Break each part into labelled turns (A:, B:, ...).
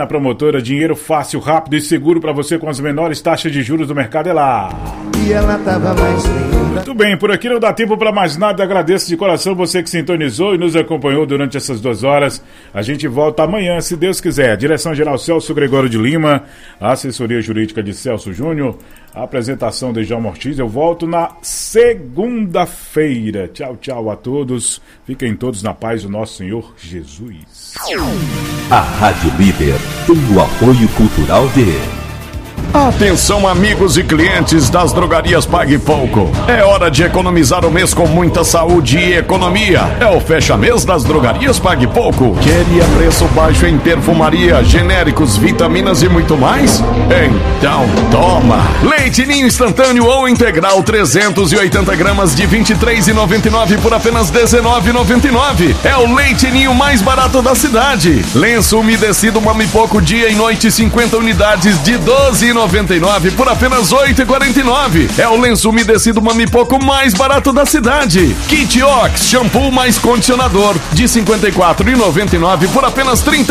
A: A promotora, dinheiro fácil, rápido e seguro para você com as menores taxas de juros do mercado é lá.
B: E ela tava mais linda.
A: Muito bem, por aqui não dá tempo para mais nada. Agradeço de coração você que sintonizou e nos acompanhou durante essas 2 horas. A gente volta amanhã, se Deus quiser. Direção-geral Celso Gregório de Lima, a assessoria jurídica de Celso Júnior, a apresentação de João Ortiz. Eu volto na segunda-feira. Tchau, tchau a todos. Fiquem todos na paz do nosso Senhor Jesus.
C: A Rádio Líder tem o apoio cultural de...
D: Atenção, amigos e clientes das drogarias Pague Pouco. É hora de economizar o mês com muita saúde e economia. É o fecha-mês das drogarias Pague Pouco. Queria preço baixo em perfumaria, genéricos, vitaminas e muito mais? Então toma! Leite Ninho instantâneo ou integral 380 gramas de R$ 23,99 por apenas R$ 19,99. É o Leite Ninho mais barato da cidade. Lenço umedecido Mami Pouco dia e noite 50 unidades de R$ 12,99 por apenas R$ 8,49. É o lenço umedecido Mami Pouco mais barato da cidade. Kit Ox, shampoo mais condicionador de R$ 54,99 por apenas R$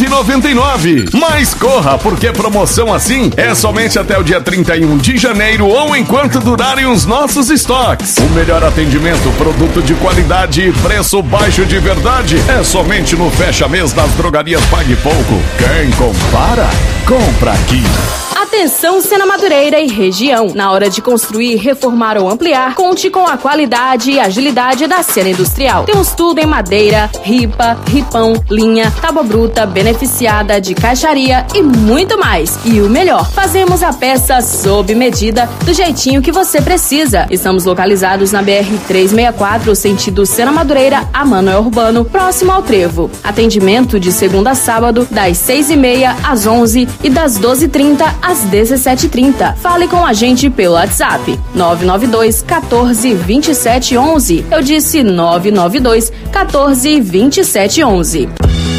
D: 39,99. Mas corra, porque promoção assim é somente até o dia 31 de janeiro ou enquanto durarem os nossos estoques. O melhor atendimento, produto de qualidade e preço baixo de verdade é somente no fecha-mês das drogarias Pague Pouco. Quem compara, compra aqui.
E: Atenção, Sena Madureira e região. Na hora de construir, reformar ou ampliar, conte com a qualidade e agilidade da Sena Industrial. Temos tudo em madeira, ripa, ripão, linha, tábua bruta, beneficiada, de caixaria e muito mais. E o melhor, fazemos a peça sob medida, do jeitinho que você precisa. Estamos localizados na BR-364, sentido Sena Madureira a Manoel Urbano, próximo ao Trevo. Atendimento de segunda a sábado, das 6h30 às 11h e das 12h30 às 17h30. Fale com a gente pelo WhatsApp 992 14 27 11. Eu disse 992 14 27 11.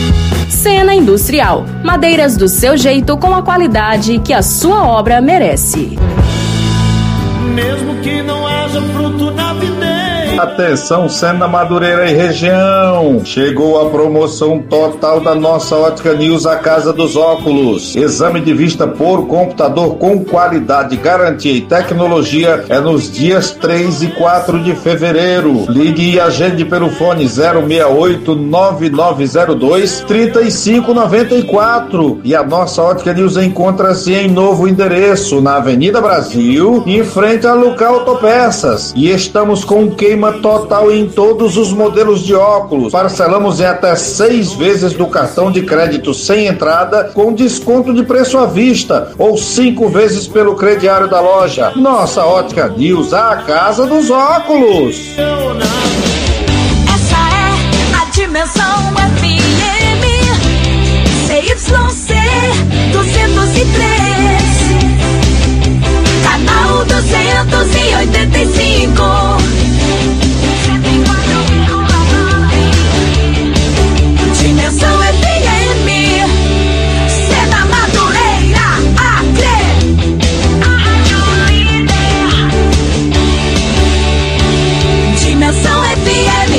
E: Sena Industrial. Madeiras do seu jeito com a qualidade que a sua obra merece.
B: Mesmo que não haja fruto na videira.
F: Atenção, Sena Madureira e região. Chegou a promoção total da nossa Ótica News, a Casa dos Óculos. Exame de vista por computador com qualidade, garantia e tecnologia é nos dias 3 e 4 de fevereiro. Ligue e agende pelo fone 068 9902 3594. E a nossa Ótica News encontra-se em novo endereço, na Avenida Brasil, em frente a Lucar Autopeças. E estamos com queima total em todos os modelos de óculos. Parcelamos em até 6 vezes do cartão de crédito sem entrada, com desconto de preço à vista, ou 5 vezes pelo crediário da loja. Nossa Ótica News, a Casa dos Óculos.
G: Essa é a Dimensão FM CYC 203, canal 285. Dimensão FM, Sena Madureira, Acre, a Rádio Líder. Dimensão FM.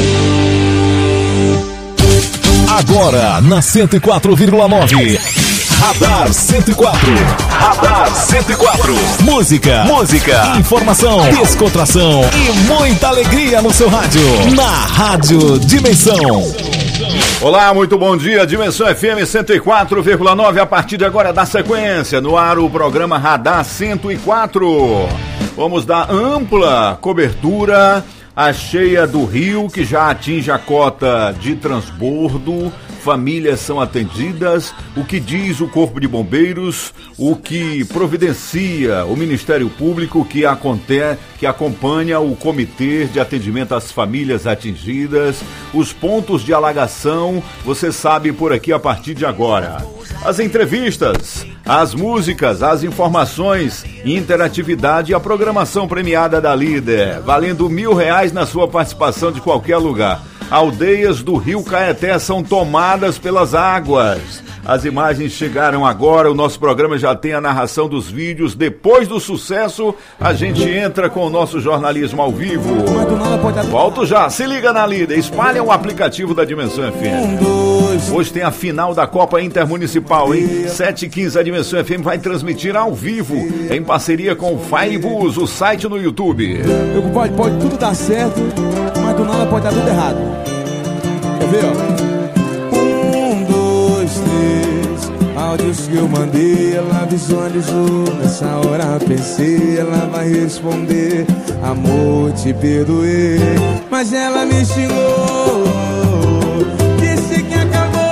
C: Agora na 104,9. Radar 104. Radar 104. Música, informação, descontração e muita alegria no seu rádio. Na Rádio Dimensão.
H: Olá, muito bom dia, Dimensão FM 104,9. A partir de agora dá sequência no ar o programa Radar 104. Vamos dar ampla cobertura à cheia do Rio, que já atinge a cota de transbordo. Famílias são atendidas, o que diz o Corpo de Bombeiros, o que providencia o Ministério Público, que acompanha o Comitê de Atendimento às Famílias Atingidas, os pontos de alagação, você sabe por aqui a partir de agora. As entrevistas, as músicas, as informações, interatividade e a programação premiada da Líder, valendo R$1.000 na sua participação de qualquer lugar. Aldeias do Rio Caeté são tomadas pelas águas. As imagens chegaram agora, o nosso programa já tem a narração dos vídeos. Depois do sucesso, a gente entra com o nosso jornalismo ao vivo. Volto já, se liga na líder, espalha o aplicativo da Dimensão FM. Hoje tem a final da Copa Intermunicipal, hein? 7h15, a Dimensão FM vai transmitir ao vivo, em parceria com o Firebus, o site no YouTube.
I: Pode tudo dar certo, mas do nada pode dar tudo errado. Quer ver, ó? Áudios que eu mandei, ela visualizou. Nessa hora pensei, ela vai responder: amor, te perdoei. Mas ela me xingou, disse que acabou.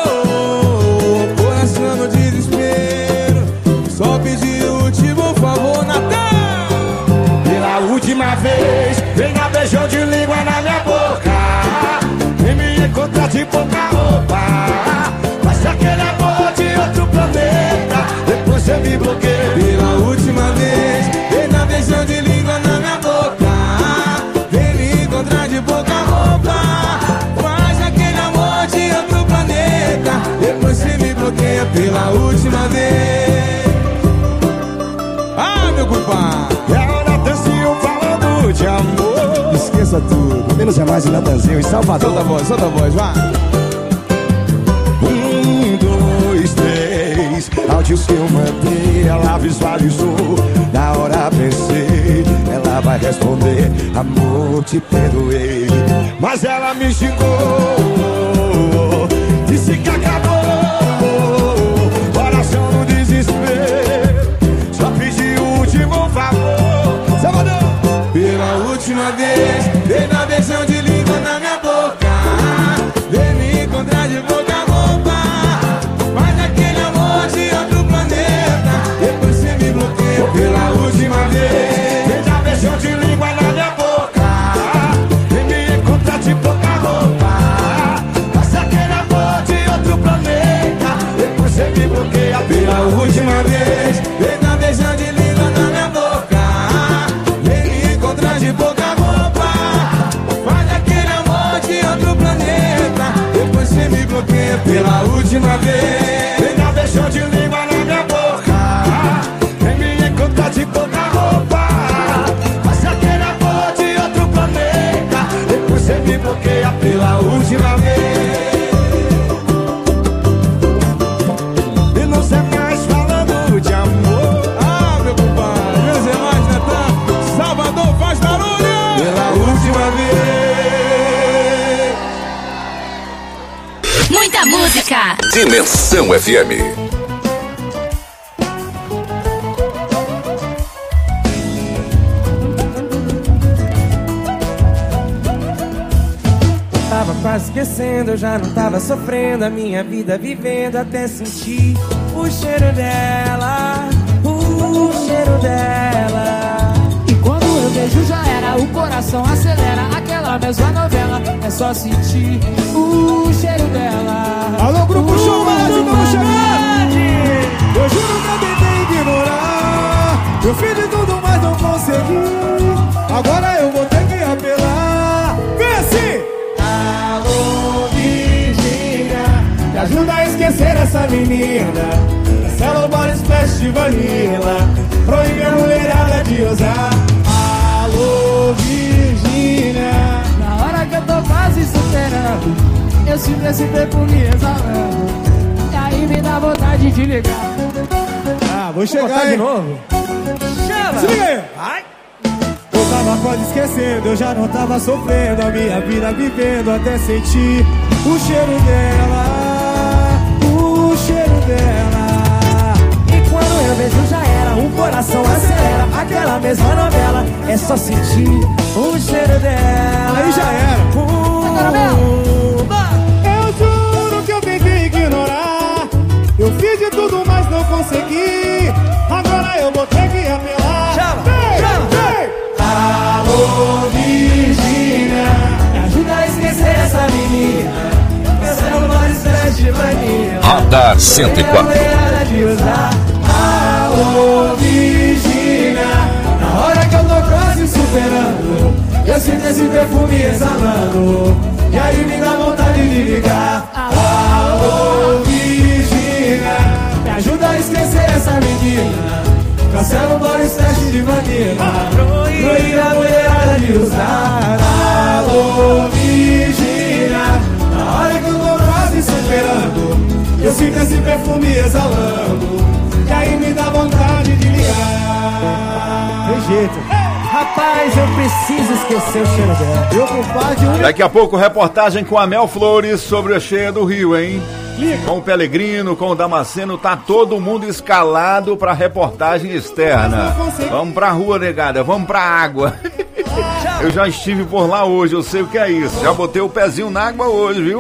I: Coração no desespero, só pedi o último favor, Natal.
B: Pela última vez, venha beijão de língua na minha boca. Vem me encontrar de pouca roupa. Mas aquele amor de outro planeta, depois você me bloqueia.
I: Pela última vez, vem na beijão de língua na minha boca. Vem me encontrar de pouca roupa. Faz aquele amor de outro planeta, depois você me bloqueia. Pela última vez. Ah, meu culpado.
B: É a hora Natanzinho falando de amor.
I: Esqueça tudo, menos é mais o Natanzinho em Salvador. Solta a voz, vai.
B: 1, 2, 3.
I: Áudios que eu mandei, ela visualizou. Na hora pensei, ela vai responder: amor, te perdoei.
B: Mas ela me xingou, disse que acabou. Coração no desespero, só pedi o último favor.
I: Salvador! Pela última vez, vem na beijão de língua na minha boca. Vem me encontrar de boca a boca. Faz aquele amor de outro planeta, depois você me bloqueia. Pela última vez,
B: vem na beijão de língua na minha boca. Vem me encontrar de pouca roupa. Faz aquele amor de outro planeta, depois você me bloqueia.
I: pela última vez, vem na beijão de língua na minha boca. Vem me encontrar de boca a roupa. Faz aquele amor de outro planeta, depois você me bloqueia. Pela última vez,
B: vem na beijão de língua na minha boca. Vem me encontrar de pouca roupa. Faz aquele amor de outro planeta, depois você me bloqueia.
I: pela última vez.
B: E não sei mais falando de amor.
I: Ah, meu compadre, meus irmãos, Natan, Salvador faz barulho. Pela última vez.
G: Muita música.
C: Dimensão FM.
J: Tava quase esquecendo, eu já não tava sofrendo a minha vida vivendo até sentir o cheiro dela, o cheiro dela.
K: E quando eu vejo já era, o coração acelera, aquela mesma novela, é só sentir o cheiro dela.
I: Alô, Grupo Show, vamos chegar! Eu juro que eu tentei ignorar, eu fiz de tudo, mas não consegui. Agora eu vou ter que apelar. Vem assim! Alô, Virgínia, me ajuda a esquecer essa menina. Marcelo Boris Splash de Vanilla, proíbe a mulherada de usar. Alô, Virgínia,
K: Na hora que eu tô quase superando, eu sinto esse perfume exalando, e aí me dá vontade de ligar.
I: ah, vou chegar
J: de
I: aí.
J: novo. Chama.
I: Se liga aí. Ai. Eu tava quase esquecendo, eu já não tava sofrendo a minha vida vivendo até sentir o cheiro dela, o cheiro dela.
J: E quando eu vejo já era, o coração acelera, aquela mesma novela, é só sentir o cheiro dela.
I: Aí já era. Eu juro que eu tentei ignorar, eu fiz de tudo, mas não consegui. Agora eu vou ter que apelar.
J: Chama,
I: Vem,
J: chama.
I: vem. Alô, Virgínia,
J: Me ajuda a esquecer essa menina. Marcelo Boris Splash de Vanilla,
C: Radar 104.
J: de usar.
I: alô, Virgínia,
J: Na hora que eu tô quase superando, eu sinto esse perfume exalando, e
I: aí me dá vontade de ligar. Alô, Virgínia, me ajuda a esquecer essa menina. Cancela o Boris teste de vanilla. Proíbe a mulherada de usar. Alô, Virgínia, na hora que eu tô quase superando, eu sinto esse perfume exalando, e aí me dá vontade de ligar.
J: Tem jeito. Rapaz, eu preciso esquecer o cheiro dela.
I: Meu compadre,
H: Daqui a pouco, reportagem com a Mel Flores sobre a cheia do Rio, hein? Com o Pelegrino, com o Damasceno, tá todo mundo escalado pra reportagem externa. Vamos pra rua, negada, vamos pra água. Eu já estive por lá hoje, eu sei o que é isso. Já botei o pezinho na água hoje, viu?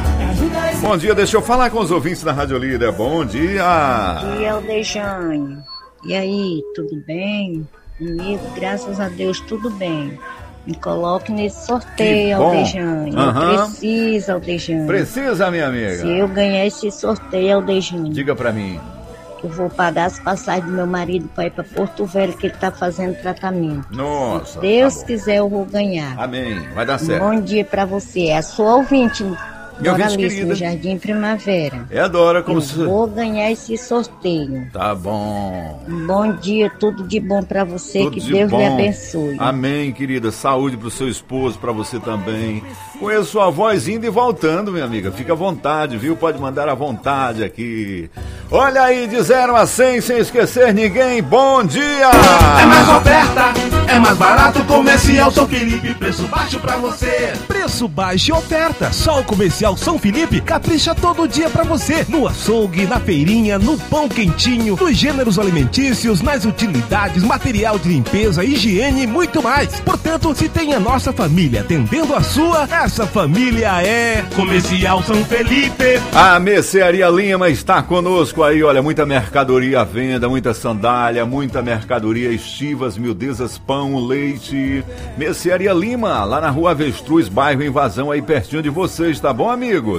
H: Bom dia, deixa eu falar com os ouvintes da Rádio Líder. Bom dia.
L: Bom dia, Aldejane. E aí, tudo bem? Comigo, graças a Deus, tudo bem. Me coloque nesse sorteio, Aldejane. Eu preciso, Aldejane.
H: Precisa, minha amiga?
L: Se eu ganhar esse sorteio, Aldejane,
H: diga pra mim.
L: Eu vou pagar as passagens do meu marido para ir para Porto Velho, que ele tá fazendo tratamento.
H: Nossa.
L: Se Deus quiser, eu vou ganhar.
H: Amém. Vai dar certo.
L: Bom dia pra você. É a sua ouvinte,
H: Doralice,
L: no Jardim Primavera.
H: É a Dora, como se...
L: vou ganhar esse sorteio.
H: Tá bom.
L: Bom dia, tudo de bom pra você, tudo que Deus lhe abençoe.
H: Amém, querida. Saúde pro seu esposo, pra você também. Conheço sua voz indo e voltando, minha amiga. Fica à vontade, viu? Pode mandar à vontade aqui. Olha aí, de 0 a 100, sem esquecer ninguém. Bom dia!
M: É mais oferta, é mais barato. Comercial São Felipe, preço baixo pra você.
N: Preço baixo e oferta. Só o Comercial São Felipe capricha todo dia pra você. No açougue, na feirinha, no pão quentinho, nos gêneros alimentícios, nas utilidades, material de limpeza, higiene e muito mais. Portanto, se tem a nossa família atendendo a sua, essa família é
M: Comercial São Felipe.
H: A Mercearia Lima está conosco aí, olha, muita mercadoria à venda, muita sandália, muita mercadoria, estivas, miudezas, pão, leite. Mercearia Lima, lá na Rua Avestruz, bairro Invasão, aí pertinho de vocês, tá bom, amigos?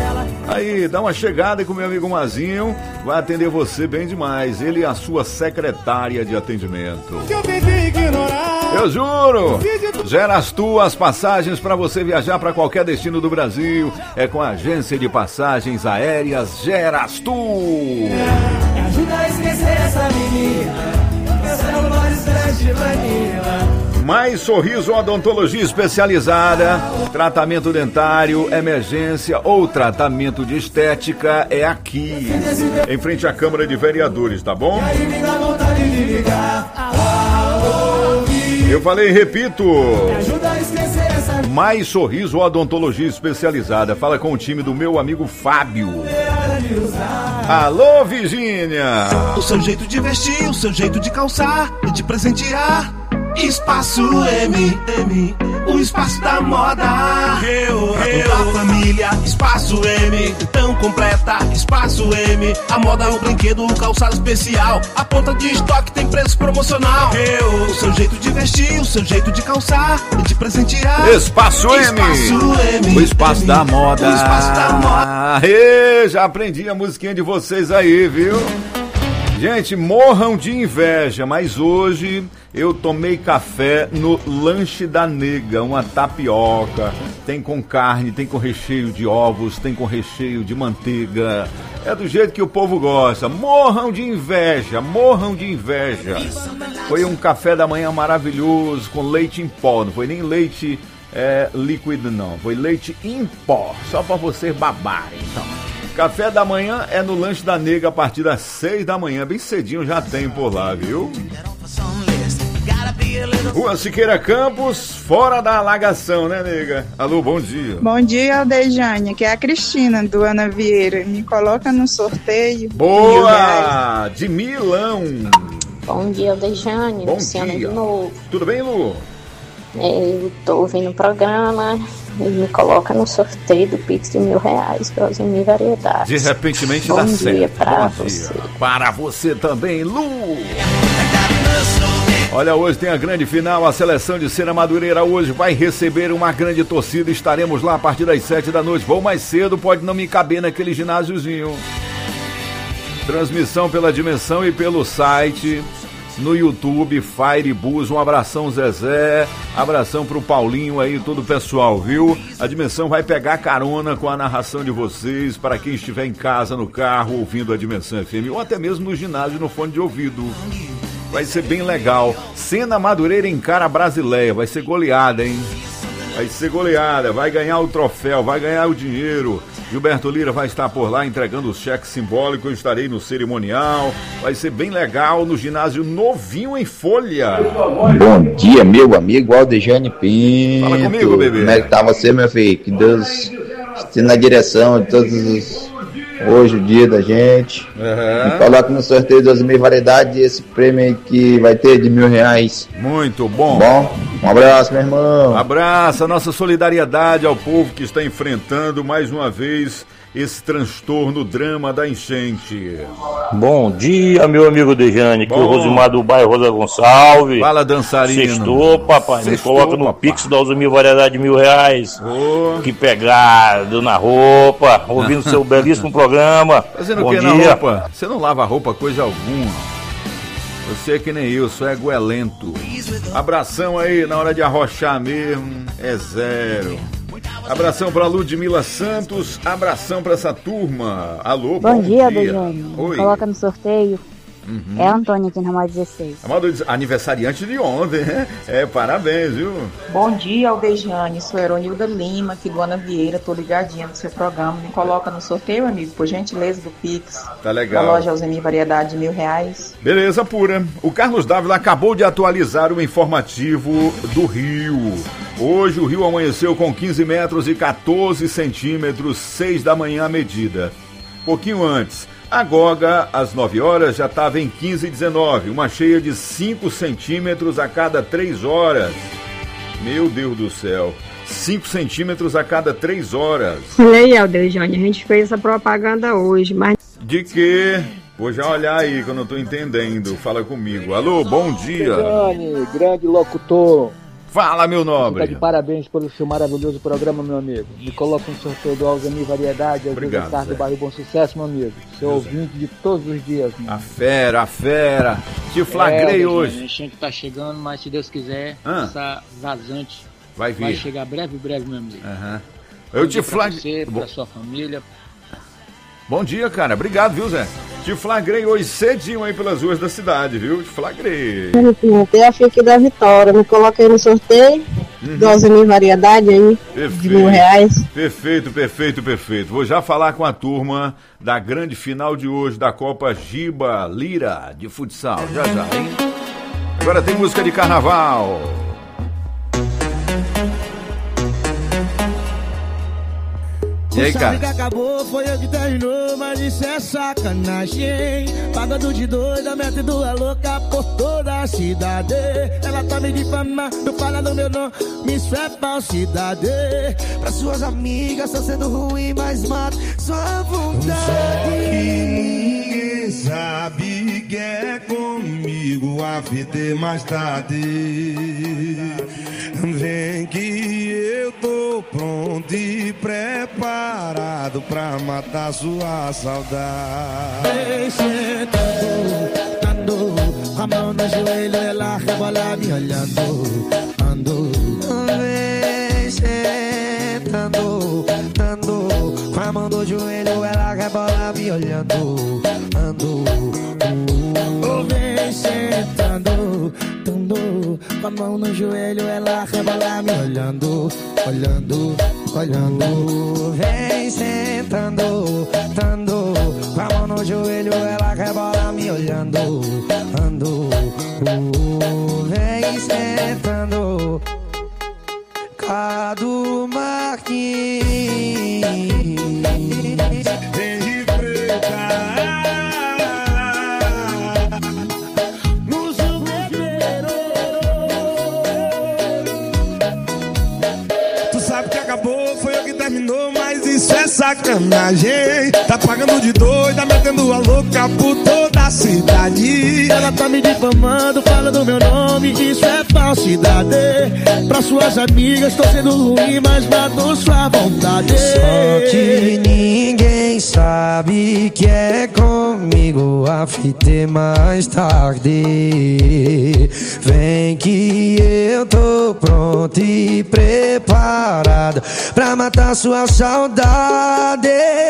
H: Aí, dá uma chegada com meu amigo Mazinho, vai atender você bem demais. Ele é a sua secretária de atendimento. Eu juro! Gerastu, as passagens para você viajar para qualquer destino do Brasil é com a agência de passagens aéreas Gerastu.
I: Me ajuda a esquecer essa menina, cancela o Boris teste de vanilla.
H: Mais Sorriso Odontologia Especializada, tratamento dentário, emergência ou tratamento de estética é aqui, em frente à Câmara de Vereadores, tá bom? Eu falei e repito. Mais Sorriso Odontologia Especializada. Fala com o time do meu amigo Fábio. Alô, Virgínia.
M: O seu jeito de vestir, o seu jeito de calçar e de presentear. Espaço M, o espaço da moda. Pra toda a família, Espaço M, tão completa, Espaço M. A moda, o brinquedo, o calçado especial. A ponta de estoque tem preço promocional. O seu jeito de vestir, o seu jeito de calçar e de presentear.
H: Espaço M, o espaço da moda.
M: O espaço da moda.
H: Já aprendi a musiquinha de vocês aí, viu? Gente, morram de inveja, mas hoje eu tomei café no Lanche da Nega, uma tapioca. Tem com carne, tem com recheio de ovos, tem com recheio de manteiga. É do jeito que o povo gosta. Morram de inveja, morram de inveja. Foi um café da manhã maravilhoso, com leite em pó. Não foi nem leite líquido, não. Foi leite em pó, só para você babar, então. Café da manhã é no Lanche da Nega a partir das 6 da manhã, bem cedinho já tem por lá, viu? Rua Siqueira Campos, fora da alagação, né, nega? Alô, bom dia.
O: Bom dia, Aldejane, que é a Cristina do Ana Vieira. Me coloca no sorteio.
H: Boa! De Milão.
P: Bom dia, Aldejane.
H: Bom
P: Luciana
H: dia.
P: de novo.
H: Tudo bem, Lu?
P: Eu tô ouvindo o programa e me coloca no sorteio do Pix de R$1.000 para os Variedades.
H: De repentemente
P: Bom
H: dá
P: dia
H: certo.
P: pra
H: Bom
P: você.
H: dia. Para você também, Lu. Olha, hoje tem a grande final, a seleção de Cena Madureira hoje vai receber uma grande torcida, estaremos lá a partir das 7 da noite, vou mais cedo, pode não me caber naquele ginásiozinho. Transmissão pela Dimensão e pelo site no YouTube, Firebus. Um abração, Zezé. Abração pro Paulinho aí, todo o pessoal, viu? A Dimensão vai pegar carona com a narração de vocês para quem estiver em casa, no carro, ouvindo a Dimensão FM, ou até mesmo no ginásio, no fone de ouvido. Vai ser bem legal. Sena Madureira encara a Brasileia. Vai ser goleada, hein? Vai ser goleada. Vai ganhar o troféu, vai ganhar o dinheiro. Gilberto Lira vai estar por lá entregando os cheques simbólicos. Eu estarei no cerimonial. Vai ser bem legal no ginásio novinho em Folha.
Q: Bom dia, meu amigo Aldejane Pinto.
H: Fala comigo, bebê.
Q: Como é que tá você, meu filho? Que Deus esteja na direção de todos os... Hoje o dia da gente. Me coloca no sorteio das mil variedades esse prêmio aí que vai ter de R$1.000.
H: Muito bom.
Q: Um abraço, meu irmão.
H: Abraço, a nossa solidariedade ao povo que está enfrentando mais uma vez esse transtorno, drama da enchente.
R: Bom dia, meu amigo Dejane, aqui é o Rosimar do bairro Rosa Gonçalves.
H: Fala, dançarino.
R: Sextou, papai.
H: Sextou,
R: me coloca no
H: papai.
R: Pix da mil variedade de R$1.000. Que pegado na roupa, ouvindo seu belíssimo programa.
H: Fazendo
R: Bom
H: o que
R: dia.
H: na roupa? Você não lava roupa coisa alguma. Você é que nem eu, só é goelento. Abração aí, na hora de arrochar mesmo, é zero. Abração pra Ludmila Santos, abração pra essa turma. Alô,
S: Bom dia, Dejane.
H: Oi.
S: Coloca no sorteio. É a Antônia aqui na Ramal 16.
H: Amado aniversariante de ontem, né? Parabéns, viu?
T: Bom dia, Aldejane. Sou Eronilda Lima, aqui do Ana Vieira. Tô ligadinha no seu programa. Me coloca no sorteio, amigo, por gentileza, do Pix.
H: Tá legal.
T: Da loja Alzemir Variedade de R$1.000.
H: Beleza pura. O Carlos Dávila acabou de atualizar o informativo do Rio. Hoje o rio amanheceu com 15 metros e 14 centímetros, 6 da manhã a medida. Pouquinho antes, a Goga, às 9 horas, já estava em 15,19, uma cheia de 5 centímetros a cada 3 horas. Meu Deus do céu, 5 centímetros a cada 3 horas.
U: Olha aí, Aldejane, a gente fez essa propaganda hoje, mas...
H: De quê? Vou já olhar aí que eu não estou entendendo. Fala comigo. Alô, bom dia.
V: Aldejane, grande locutor.
H: Fala, meu nobre.
V: Tá de parabéns pelo seu maravilhoso programa, meu amigo. Me coloca no sorteio do Alzemir Variedade,
H: Obrigado,
V: do bairro Bom Sucesso, meu amigo. Seu ouvinte de todos os dias, meu.
H: A fera. Te flagrei hoje.
V: A enchente tá chegando, mas se Deus quiser, essa vazante
H: vai vir.
V: Vai chegar breve, meu amigo.
H: Eu te flagrei.
V: Pra sua família.
H: Bom dia, cara. Obrigado, viu, Zé? Te flagrei hoje cedinho aí pelas ruas da cidade, viu? Te flagrei.
S: Eu fiquei da Vitória. Me coloquei no sorteio do Alzemir Variedade aí, de R$1.000.
H: Perfeito. Vou já falar com a turma da grande final de hoje da Copa Giba Lira de futsal. Já, hein? Agora tem música de carnaval. E aí, cara?
B: Que acabou, foi eu que terminou, mas isso é sacanagem. Pagando de doida, metendo a louca por toda a cidade. Ela tá me difamando, falando meu nome, isso é falsidade. Pra suas amigas tá sendo ruim, mas mata sua vontade.
M: Ninguém sabe que é comigo, a fita é mais tarde. Vem que eu tô pronto e preparado pra matar sua saudade.
B: Vem sentando, com a mão no joelho, ela rebola me olhando. Vem sentando, com a mão no joelho, ela rebola me olhando. Vem sentando, com a mão no joelho, ela rebola me olhando. Vem sentando, com a mão no joelho, ela rebola me olhando. Vem sentando, Cadu Martins.
M: Vem de preta.
B: Tu sabe que acabou, foi eu que terminou, mas isso é
I: sacanagem. Tá pagando de doida, metendo a louca por toda a cidade.
B: Ela tá me difamando, falando meu nome, isso é falsidade. Pra suas amigas tô sendo ruim, mas matou sua vontade.
J: Só que ninguém sabe que é comigo, a fita é mais tarde. Vem que eu tô pronto e preparado pra matar sua saudade.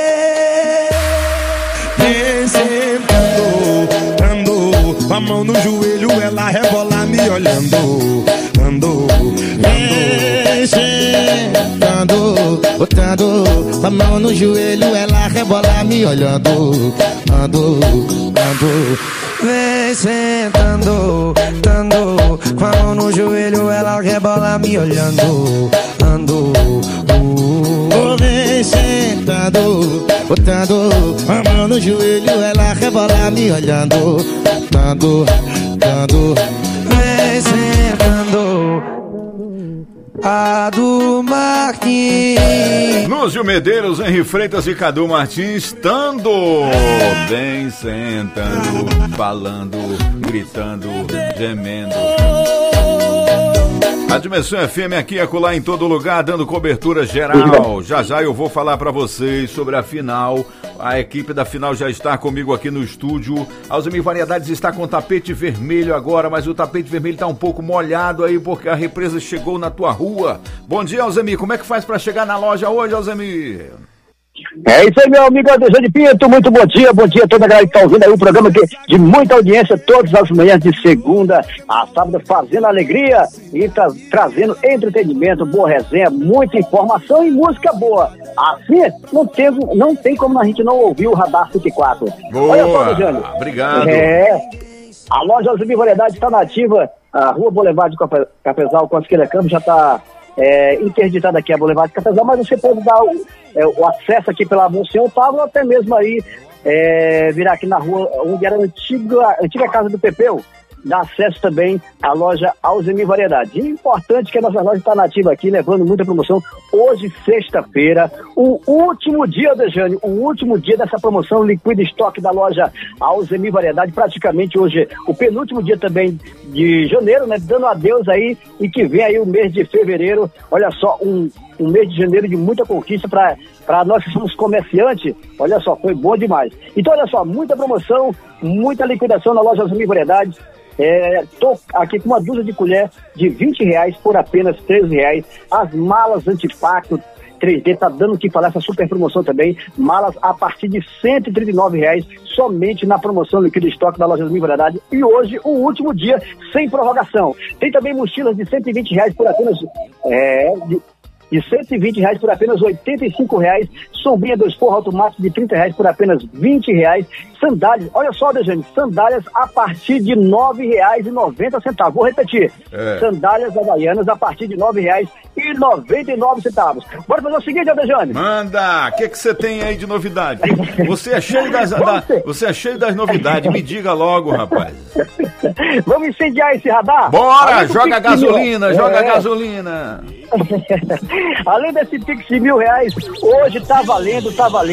I: Vem sentando, andou, com a mão no joelho, ela rebola me olhando. Andou,
B: vem sentando, botando a mão no joelho, ela rebola me olhando. Andou.
J: Vem sentando, dando, com a mão no joelho, ela rebola me olhando. Andou.
B: Vem sentando, botando a mão no joelho, ela rebola me olhando. Dando.
J: Vem sentando, a do Martins.
H: Lúcio Medeiros, Henri Freitas e Cadu Martins, estando bem sentando, falando, gritando, gemendo. A Dimensão FM aqui, acolá, em todo lugar, dando cobertura geral. Já eu vou falar pra vocês sobre a final. A equipe da final já está comigo aqui no estúdio. Alzemir Variedades está com tapete vermelho agora, mas o tapete vermelho tá um pouco molhado aí porque a represa chegou na tua rua. Bom dia, Alzemir. Como é que faz pra chegar na loja hoje, Alzemir?
A: É isso aí, meu amigo Adesanya Pinto, muito bom dia a toda a galera que tá ouvindo aí o programa aqui de muita audiência, todas as manhãs de segunda a sábado, fazendo alegria e trazendo entretenimento, boa resenha, muita informação e música boa. Assim, não tem como a gente não ouvir o Radar 104.
H: Boa.
A: Olha só, Adesanya.
H: Obrigado.
A: A loja Alzemir Variedade está nativa, a Rua Boulevard de Cafezal, com a Esquerda Campos, já está interditada aqui a Boulevard de Cafezal, mas você pode dar o acesso aqui pela Monsenhor Pablo, até mesmo aí virar aqui na rua onde era a antiga casa do Pepeu, dá acesso também à loja Alzemir Variedade. E importante que a nossa loja está nativa aqui, levando muita promoção. Hoje, sexta-feira, o último dia, Dejane, o último dia dessa promoção Liquida Estoque da loja Alzemir Variedade, praticamente hoje, o penúltimo dia também de janeiro, né, dando adeus aí, e que vem aí o mês de fevereiro. Olha só, um mês de janeiro de muita conquista para nós que somos comerciantes. Olha só, foi bom demais. Então, olha só, muita promoção, muita liquidação na loja Alzemir Variedade. Tô aqui com uma dúzia de colher de R$20 por apenas R$13. As malas antipacto 3D tá dando o que falar, essa super promoção também. Malas a partir de R$139 somente na promoção Liquida Estoque da loja Alzemir Variedade. E hoje, o último dia, sem prorrogação. Tem também mochilas de R$120 por apenas de R$120 por apenas R$85, sombrinha 2 forros automáticos de R$30 por apenas R$20, sandálias, olha só, Dejane, sandálias a partir de R$9,90, vou repetir, sandálias havaianas a partir de R$9,99. Bora fazer o seguinte, Dejane.
H: Manda, o que você tem aí de novidade? Você é cheio das novidades, me diga logo, rapaz.
A: Vamos incendiar esse radar?
H: Bora, joga gasolina, gasolina.
A: Além desse Pix de R$1.000, hoje tá valendo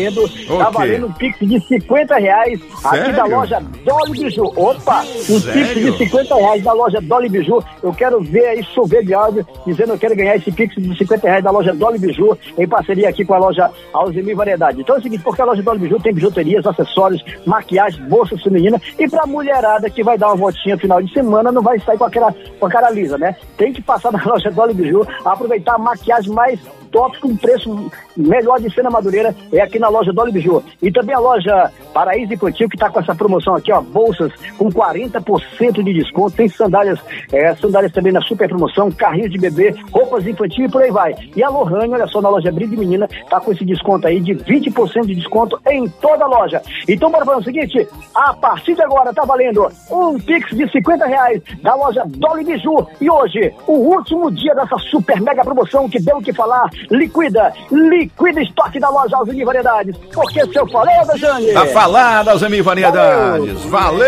A: um Pix de R$50 aqui da loja Dolly Biju. Opa, um Pix de R$50 da loja Dolly Biju. Eu quero ver aí chover de áudio dizendo que eu quero ganhar esse Pix de R$50 da loja Dolly Biju em parceria aqui com a loja Alzemir Variedade. Então é o seguinte, porque a loja Dolly Biju tem bijuterias, acessórios, maquiagem, bolsas femininas, e pra mulherada que vai dar uma voltinha final de semana, não vai sair com a cara lisa, né? Tem que passar na loja Dolly Biju, aproveitar a maquiagem mais top, com preço melhor de Sena Madureira, é aqui na loja Dolly Biju. E também a loja Paraíso Infantil, que tá com essa promoção aqui, ó, bolsas com 40% de desconto, tem sandálias também na super promoção, carrinhos de bebê, roupas infantis e por aí vai. E a Lohane, olha só, na loja Brilho de Menina, tá com esse desconto aí de 20% de desconto em toda a loja. Então bora fazer o seguinte, a partir de agora tá valendo um Pix de R$50 da loja Dolly Biju. E hoje, o último dia dessa super mega promoção que deu o que falar, liquida estoque da loja Alzemir Variedades. Porque se eu falei, Dejane...
H: Tá falado, Alzemir Variedades. Valeu!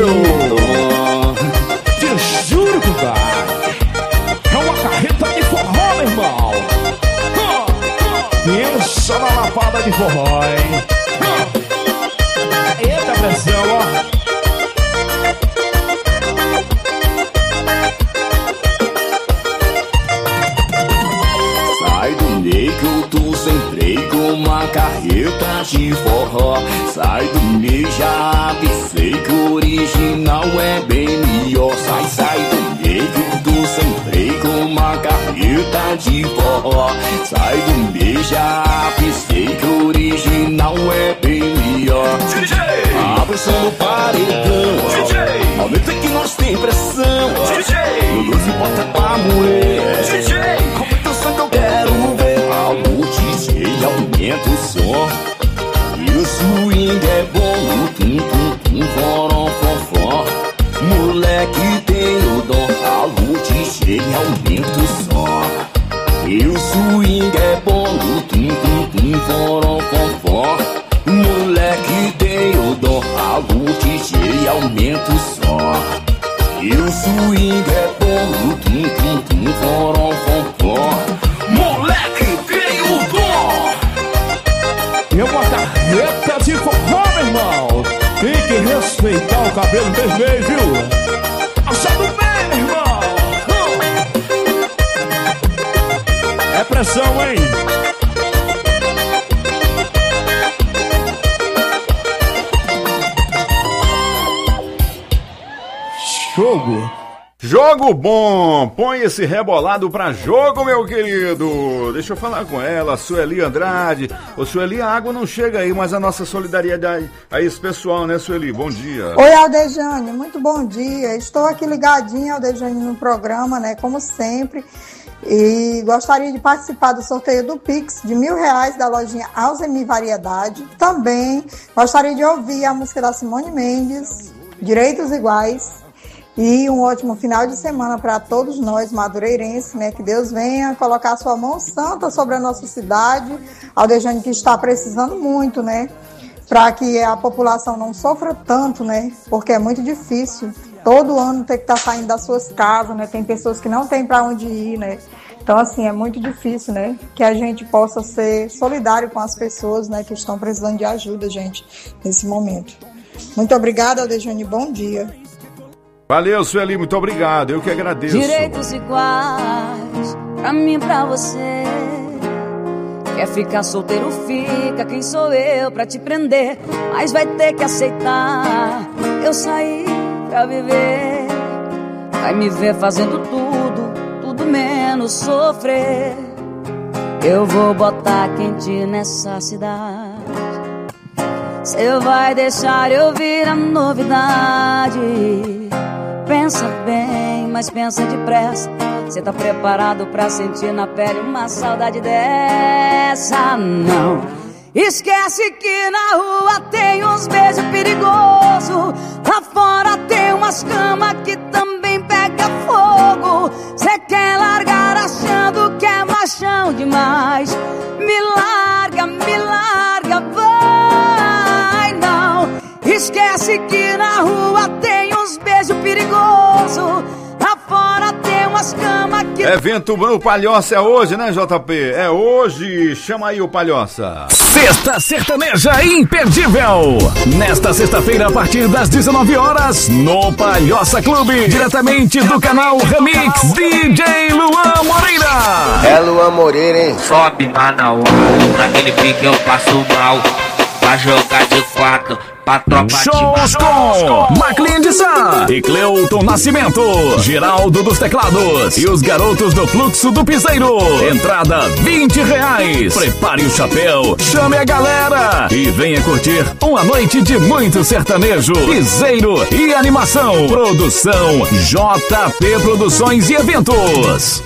I: Te juro que dá. É uma carreta de forró, meu irmão. Pensa na
D: lapada de forró, hein? Eita pressão, ó.
E: Sai do meio que eu tô sem freio com uma carreta de forró. Sai do meio, já avisei que o original é bem melhor. Sai do meio que eu tô sem freio com uma carreta de forró. Sai do meio, já avisei que o original é bem melhor. DJ! A pressão no paredão, DJ! Aumenta que nós tem pressão, DJ! No 12 bota pra moer, DJ! Aumenta o som que eu quero ver. Alô, DJ, aumenta o som. E o swing é bom, tum, tum, tum, foró, fofó. Moleque tem o dom. Alô, DJ, aumenta o som. E o swing é bom, tum, tum, tum, foró, fofó. Moleque tem o dom. Alô, DJ, aumenta o som. E o swing é bom, tum, tum, tum, foró, fofó. Moleque tem o dom.
D: Eu boto a carreta de forró, meu irmão. Tem que respeitar o cabelo vermelho, viu? Achando bem, meu irmão. É pressão, hein?
H: Jogo bom, põe esse rebolado pra jogo, meu querido. Deixa eu falar com ela, Sueli Andrade. Ô Sueli, a água não chega aí, mas a nossa solidariedade a esse pessoal, né, Sueli? Bom dia.
W: Oi, Aldejane, muito bom dia. Estou aqui ligadinha, Aldejane, no programa, né, como sempre. E gostaria de participar do sorteio do Pix de R$1.000 da lojinha Alzheimer Variedade. Também gostaria de ouvir a música da Simone Mendes, Direitos Iguais. E um ótimo final de semana para todos nós, madureirenses, né? Que Deus venha colocar sua mão santa sobre a nossa cidade, Aldejane, que está precisando muito, né? Para que a população não sofra tanto, né? Porque é muito difícil. Todo ano ter que estar saindo das suas casas, né? Tem pessoas que não têm para onde ir, né? Então, assim, é muito difícil, né? Que a gente possa ser solidário com as pessoas, né? Que estão precisando de ajuda, gente, nesse momento. Muito obrigada, Aldejane. Bom dia.
H: Valeu, Sueli, muito obrigado, eu que agradeço.
G: Direitos iguais, pra mim e pra você. Quer ficar solteiro, fica, quem sou eu pra te prender? Mas vai ter que aceitar, eu saí pra viver. Vai me ver fazendo tudo menos sofrer. Eu vou botar quente nessa cidade. Cê vai deixar eu vir a novidade. Pensa bem, mas pensa depressa. Cê tá preparado pra sentir na pele uma saudade dessa? Não. Esquece que na rua tem uns beijos perigosos. Lá fora tem umas camas que também pega fogo. Cê quer largar achando que é machão demais. Me larga, vai não. Esquece que na rua tem uns beijos perigosos. Lá fora tem umas camas que...
H: Evento o Palhoça é hoje, né, JP? É hoje. Chama aí o Palhoça.
N: Sexta Sertaneja Imperdível. Nesta sexta-feira, a partir das 19 horas, no Palhoça Clube. Diretamente do canal Remix, DJ Luan Moreira.
X: É Luan Moreira, hein?
Y: Sobe, Manaus. Naquele pique eu passo mal. Pra jogar de 4.
N: Shows com Maclean de Sá e Cleuton Nascimento, Geraldo dos Teclados e os garotos do Fluxo do Piseiro. Entrada R$20. Prepare o chapéu, chame a galera e venha curtir uma noite de muito sertanejo, piseiro e animação. Produção JP Produções e Eventos.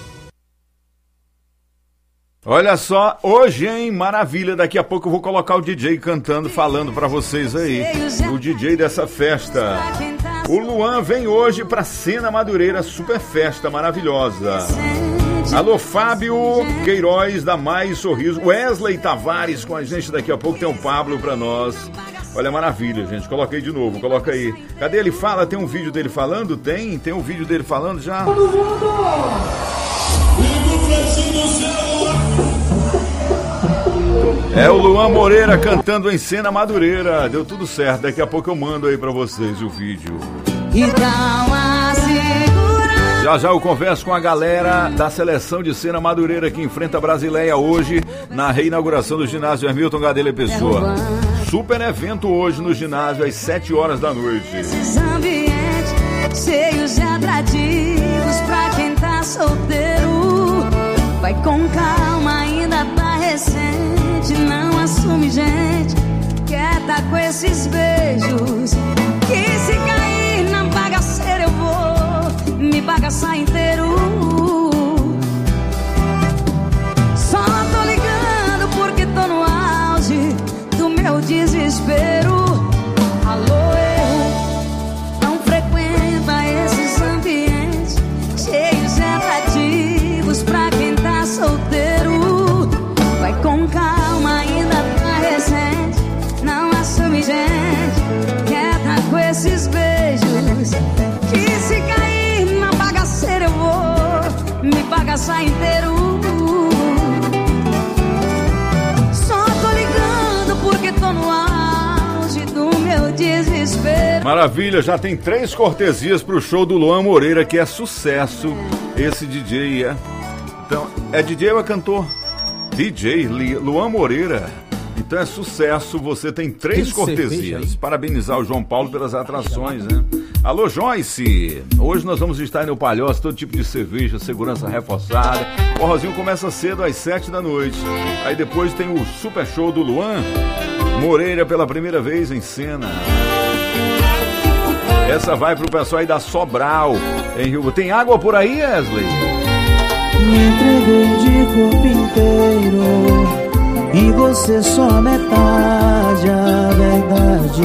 H: Olha só, hoje, hein, maravilha, daqui a pouco eu vou colocar o DJ cantando, falando pra vocês aí, o DJ dessa festa. O Luan vem hoje pra Cena Madureira, super festa maravilhosa. Alô, Fábio Queiroz, da Mais Sorriso, Wesley Tavares com a gente, daqui a pouco tem o Pablo pra nós. Olha, maravilha, gente, coloquei de novo, coloca aí. Cadê ele fala? Tem um vídeo dele falando? Tem um vídeo dele falando já?
B: Todo mundo!
H: É o Luan Moreira cantando em Cena Madureira. Deu tudo certo, daqui a pouco eu mando aí pra vocês o vídeo.
G: E dá uma segura.
H: Já eu converso com a galera da seleção de Cena Madureira que enfrenta a Brasileia hoje na reinauguração do ginásio Hamilton Gadelha Pessoa. Super evento hoje no ginásio às 7 horas da noite.
G: Esses ambientes cheios de atrativos pra quem tá solteiro. Vai com calma, ainda tá recente. Não assume, gente, quer tá com esses beijos. Que se cair na bagaceira eu vou me bagaçar inteiro. Só tô ligando porque tô no auge do meu desespero. Alô, eu não frequenta esses ambientes cheios de atrativos pra quem tá solteiro. Vai com calma, ainda tá recente. Não assume, gente, quer tá com esses beijos. Que se cair na bagaceira eu vou me bagaçar inteiro. Só tô ligando porque tô no auge do meu desespero.
H: Maravilha, já tem 3 cortesias pro show do Luan Moreira, que é sucesso. Esse DJ é... Então, é DJ ou é cantor? DJ Luan Moreira. Então é sucesso, você tem 3 cortesias. Parabenizar o João Paulo pelas atrações, né? Alô, Joyce! Hoje nós vamos estar no Palhoça, todo tipo de cerveja, segurança reforçada. O forrozinho começa cedo às 7 da noite. Aí depois tem o super show do Luan Moreira pela primeira vez em cena. Essa vai pro pessoal aí da Sobral, em Rio. Tem água por aí, Wesley?
C: Me entreguei de corpo inteiro e você só metade. A verdade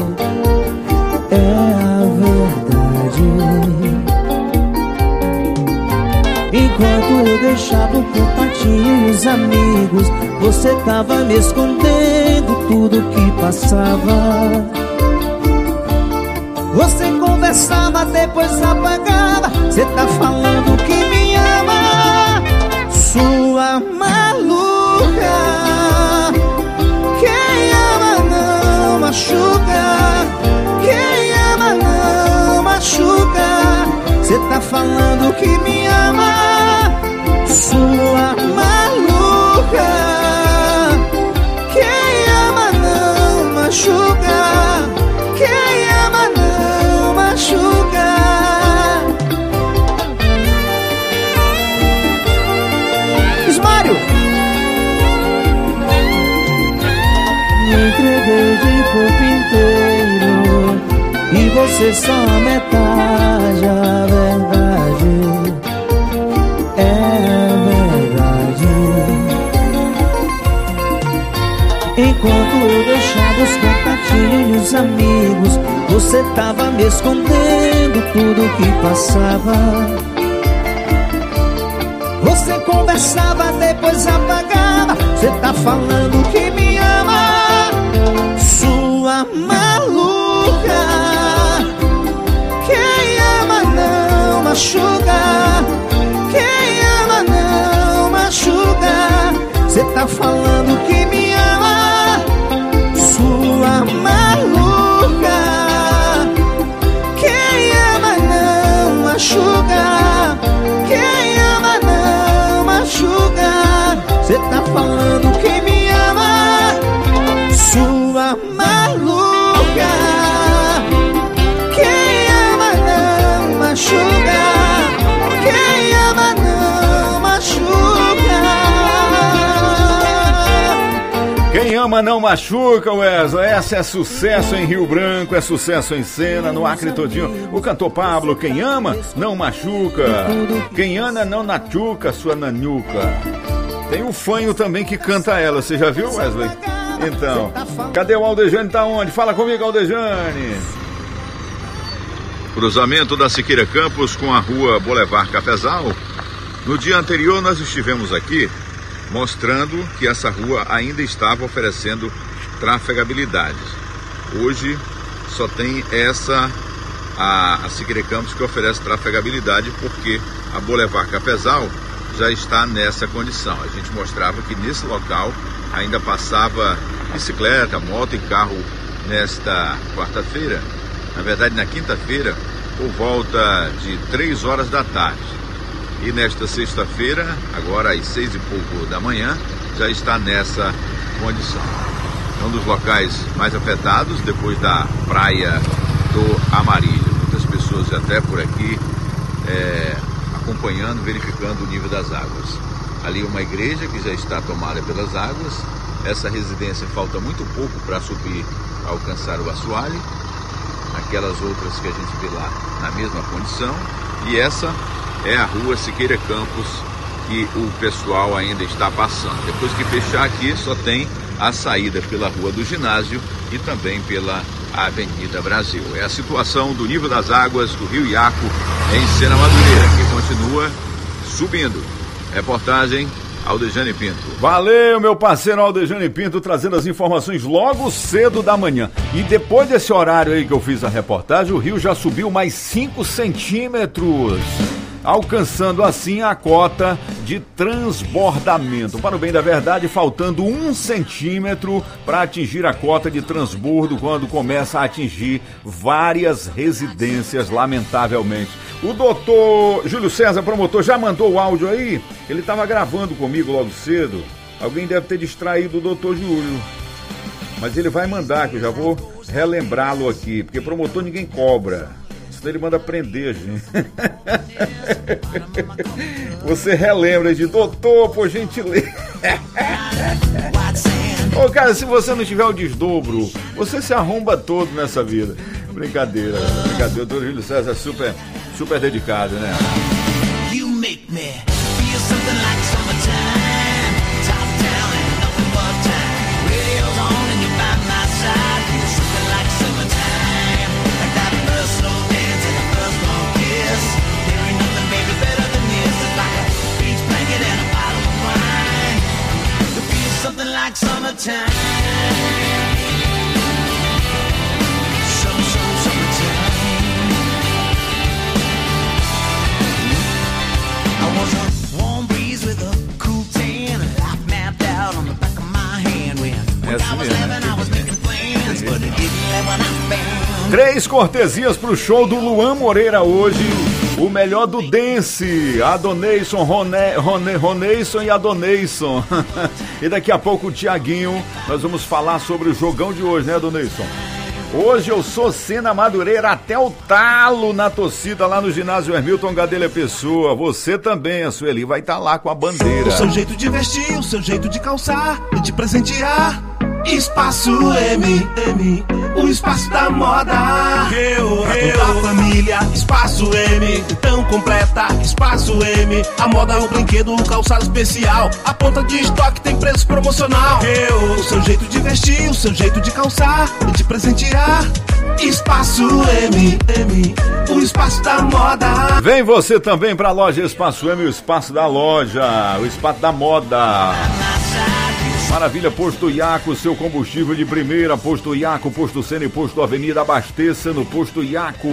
C: é a verdade. Enquanto eu deixava o contatinho e os amigos, você tava me escondendo tudo que passava. Você conversava, depois apagava. Você tá falando que me ama, sua maluca. Quem ama não machuca. Quem ama não machuca. Você tá falando que me ama, sua maluca. Quem ama não machuca. Quem ama não machuca. Ismário! Me entreguei de corpo inteiro e você só a metade. A verdade é verdade. Enquanto eu deixava os contatinhos e os amigos, você tava me escondendo tudo que passava. Você conversava, depois apagava. Você tá falando que me ama, sua maluca. Quem ama não machuca. Quem ama não machuca. Você tá falando que me ama, sua maluca. Quem ama não machuca. Quem ama não machuca. Você tá falando que me ama, sua maluca. Quem ama não machuca. Quem ama não machuca.
H: Quem ama não machuca, Wesley. Essa é sucesso em Rio Branco, é sucesso em cena, no Acre todinho. O cantor Pablo, quem ama não machuca. Quem ama não nachuca, sua nanuca. Tem o Fanho também que canta ela, você já viu, Wesley? Então, cadê o Aldejane? Tá onde? Fala comigo, Aldejane. Cruzamento da Siqueira Campos com a rua Boulevard Cafezal. No dia anterior nós estivemos aqui mostrando que essa rua ainda estava oferecendo trafegabilidade. Hoje só tem essa, a Siqueira Campos, que oferece trafegabilidade, porque a Boulevard Cafezal já está nessa condição. A gente mostrava que nesse local ainda passava bicicleta, moto e carro nesta quarta-feira, na verdade na quinta-feira, por volta de 3 horas da tarde. E nesta sexta-feira, agora às 6 e pouco da manhã, já está nessa condição. É um dos locais mais afetados depois da Praia do Amarilho. Muitas pessoas até por aqui acompanhando, verificando o nível das águas. Ali uma igreja que já está tomada pelas águas. Essa residência falta muito pouco para subir, alcançar o assoalho. Aquelas outras que a gente vê lá na mesma condição. E essa é a rua Siqueira Campos que o pessoal ainda está passando. Depois que fechar aqui, só tem a saída pela Rua do Ginásio e também pela Avenida Brasil. É a situação do nível das águas do Rio Iaco em Sena Madureira, que continua subindo. Reportagem Aldejane Pinto.
D: Valeu, meu parceiro Aldejane Pinto, trazendo as informações logo cedo da manhã. E depois desse horário aí que eu fiz a reportagem, o rio já subiu mais 5 centímetros, alcançando assim a cota de transbordamento. Para o bem da verdade, faltando 1 centímetro para atingir a cota de transbordo, quando começa a atingir várias residências, lamentavelmente. O doutor Júlio César, promotor, já mandou o áudio aí? Ele estava gravando comigo logo cedo. Alguém deve ter distraído o doutor Júlio. Mas ele vai mandar, que eu já vou relembrá-lo aqui, porque promotor ninguém cobra. Ele manda prender, gente. Você relembra de doutor, por gentileza. Ô, cara, se você não tiver o desdobro, você se arromba todo nessa vida. Brincadeira. O doutor Júlio César é super dedicado, né? You make me feel something like summertime. Top down and nothing but time. Radio's on and you're by my side. Feel something like summertime. Like that first slow dance and the first long kiss. There ain't nothing, baby, better than this. It's like a beach blanket and a bottle of wine. It feels something like summertime. Summertime. I was a warm breeze with a cool tan, a life mapped out on the back of my hand. When I was 11, I was making plans, but it didn't let when I found. 3 cortesias pro show do Luan Moreira hoje. O melhor do dance, Adoneison, Roneison e Adoneison. E daqui a pouco o Tiaguinho, nós vamos falar sobre o jogão de hoje, né, Adoneison? Hoje eu sou Sena Madureira até o talo na torcida lá no ginásio Hermilton Gadelha Pessoa. Você também, a Sueli, vai estar lá com a bandeira.
M: O seu jeito de vestir, o seu jeito de calçar e de presentear. Espaço M, o espaço da moda. Pra toda a família, Espaço M, tão completa, Espaço M. A moda, o brinquedo, o calçado especial. A ponta de estoque tem preço promocional. O seu jeito de vestir, o seu jeito de calçar e de presentear. Espaço M, o espaço da moda.
D: Vem você também pra loja Espaço M, o espaço da loja, o espaço da moda. Maravilha, Posto Iaco, seu combustível de primeira. Posto Iaco, Posto Sena e Posto Avenida. Abasteça no Posto Iaco.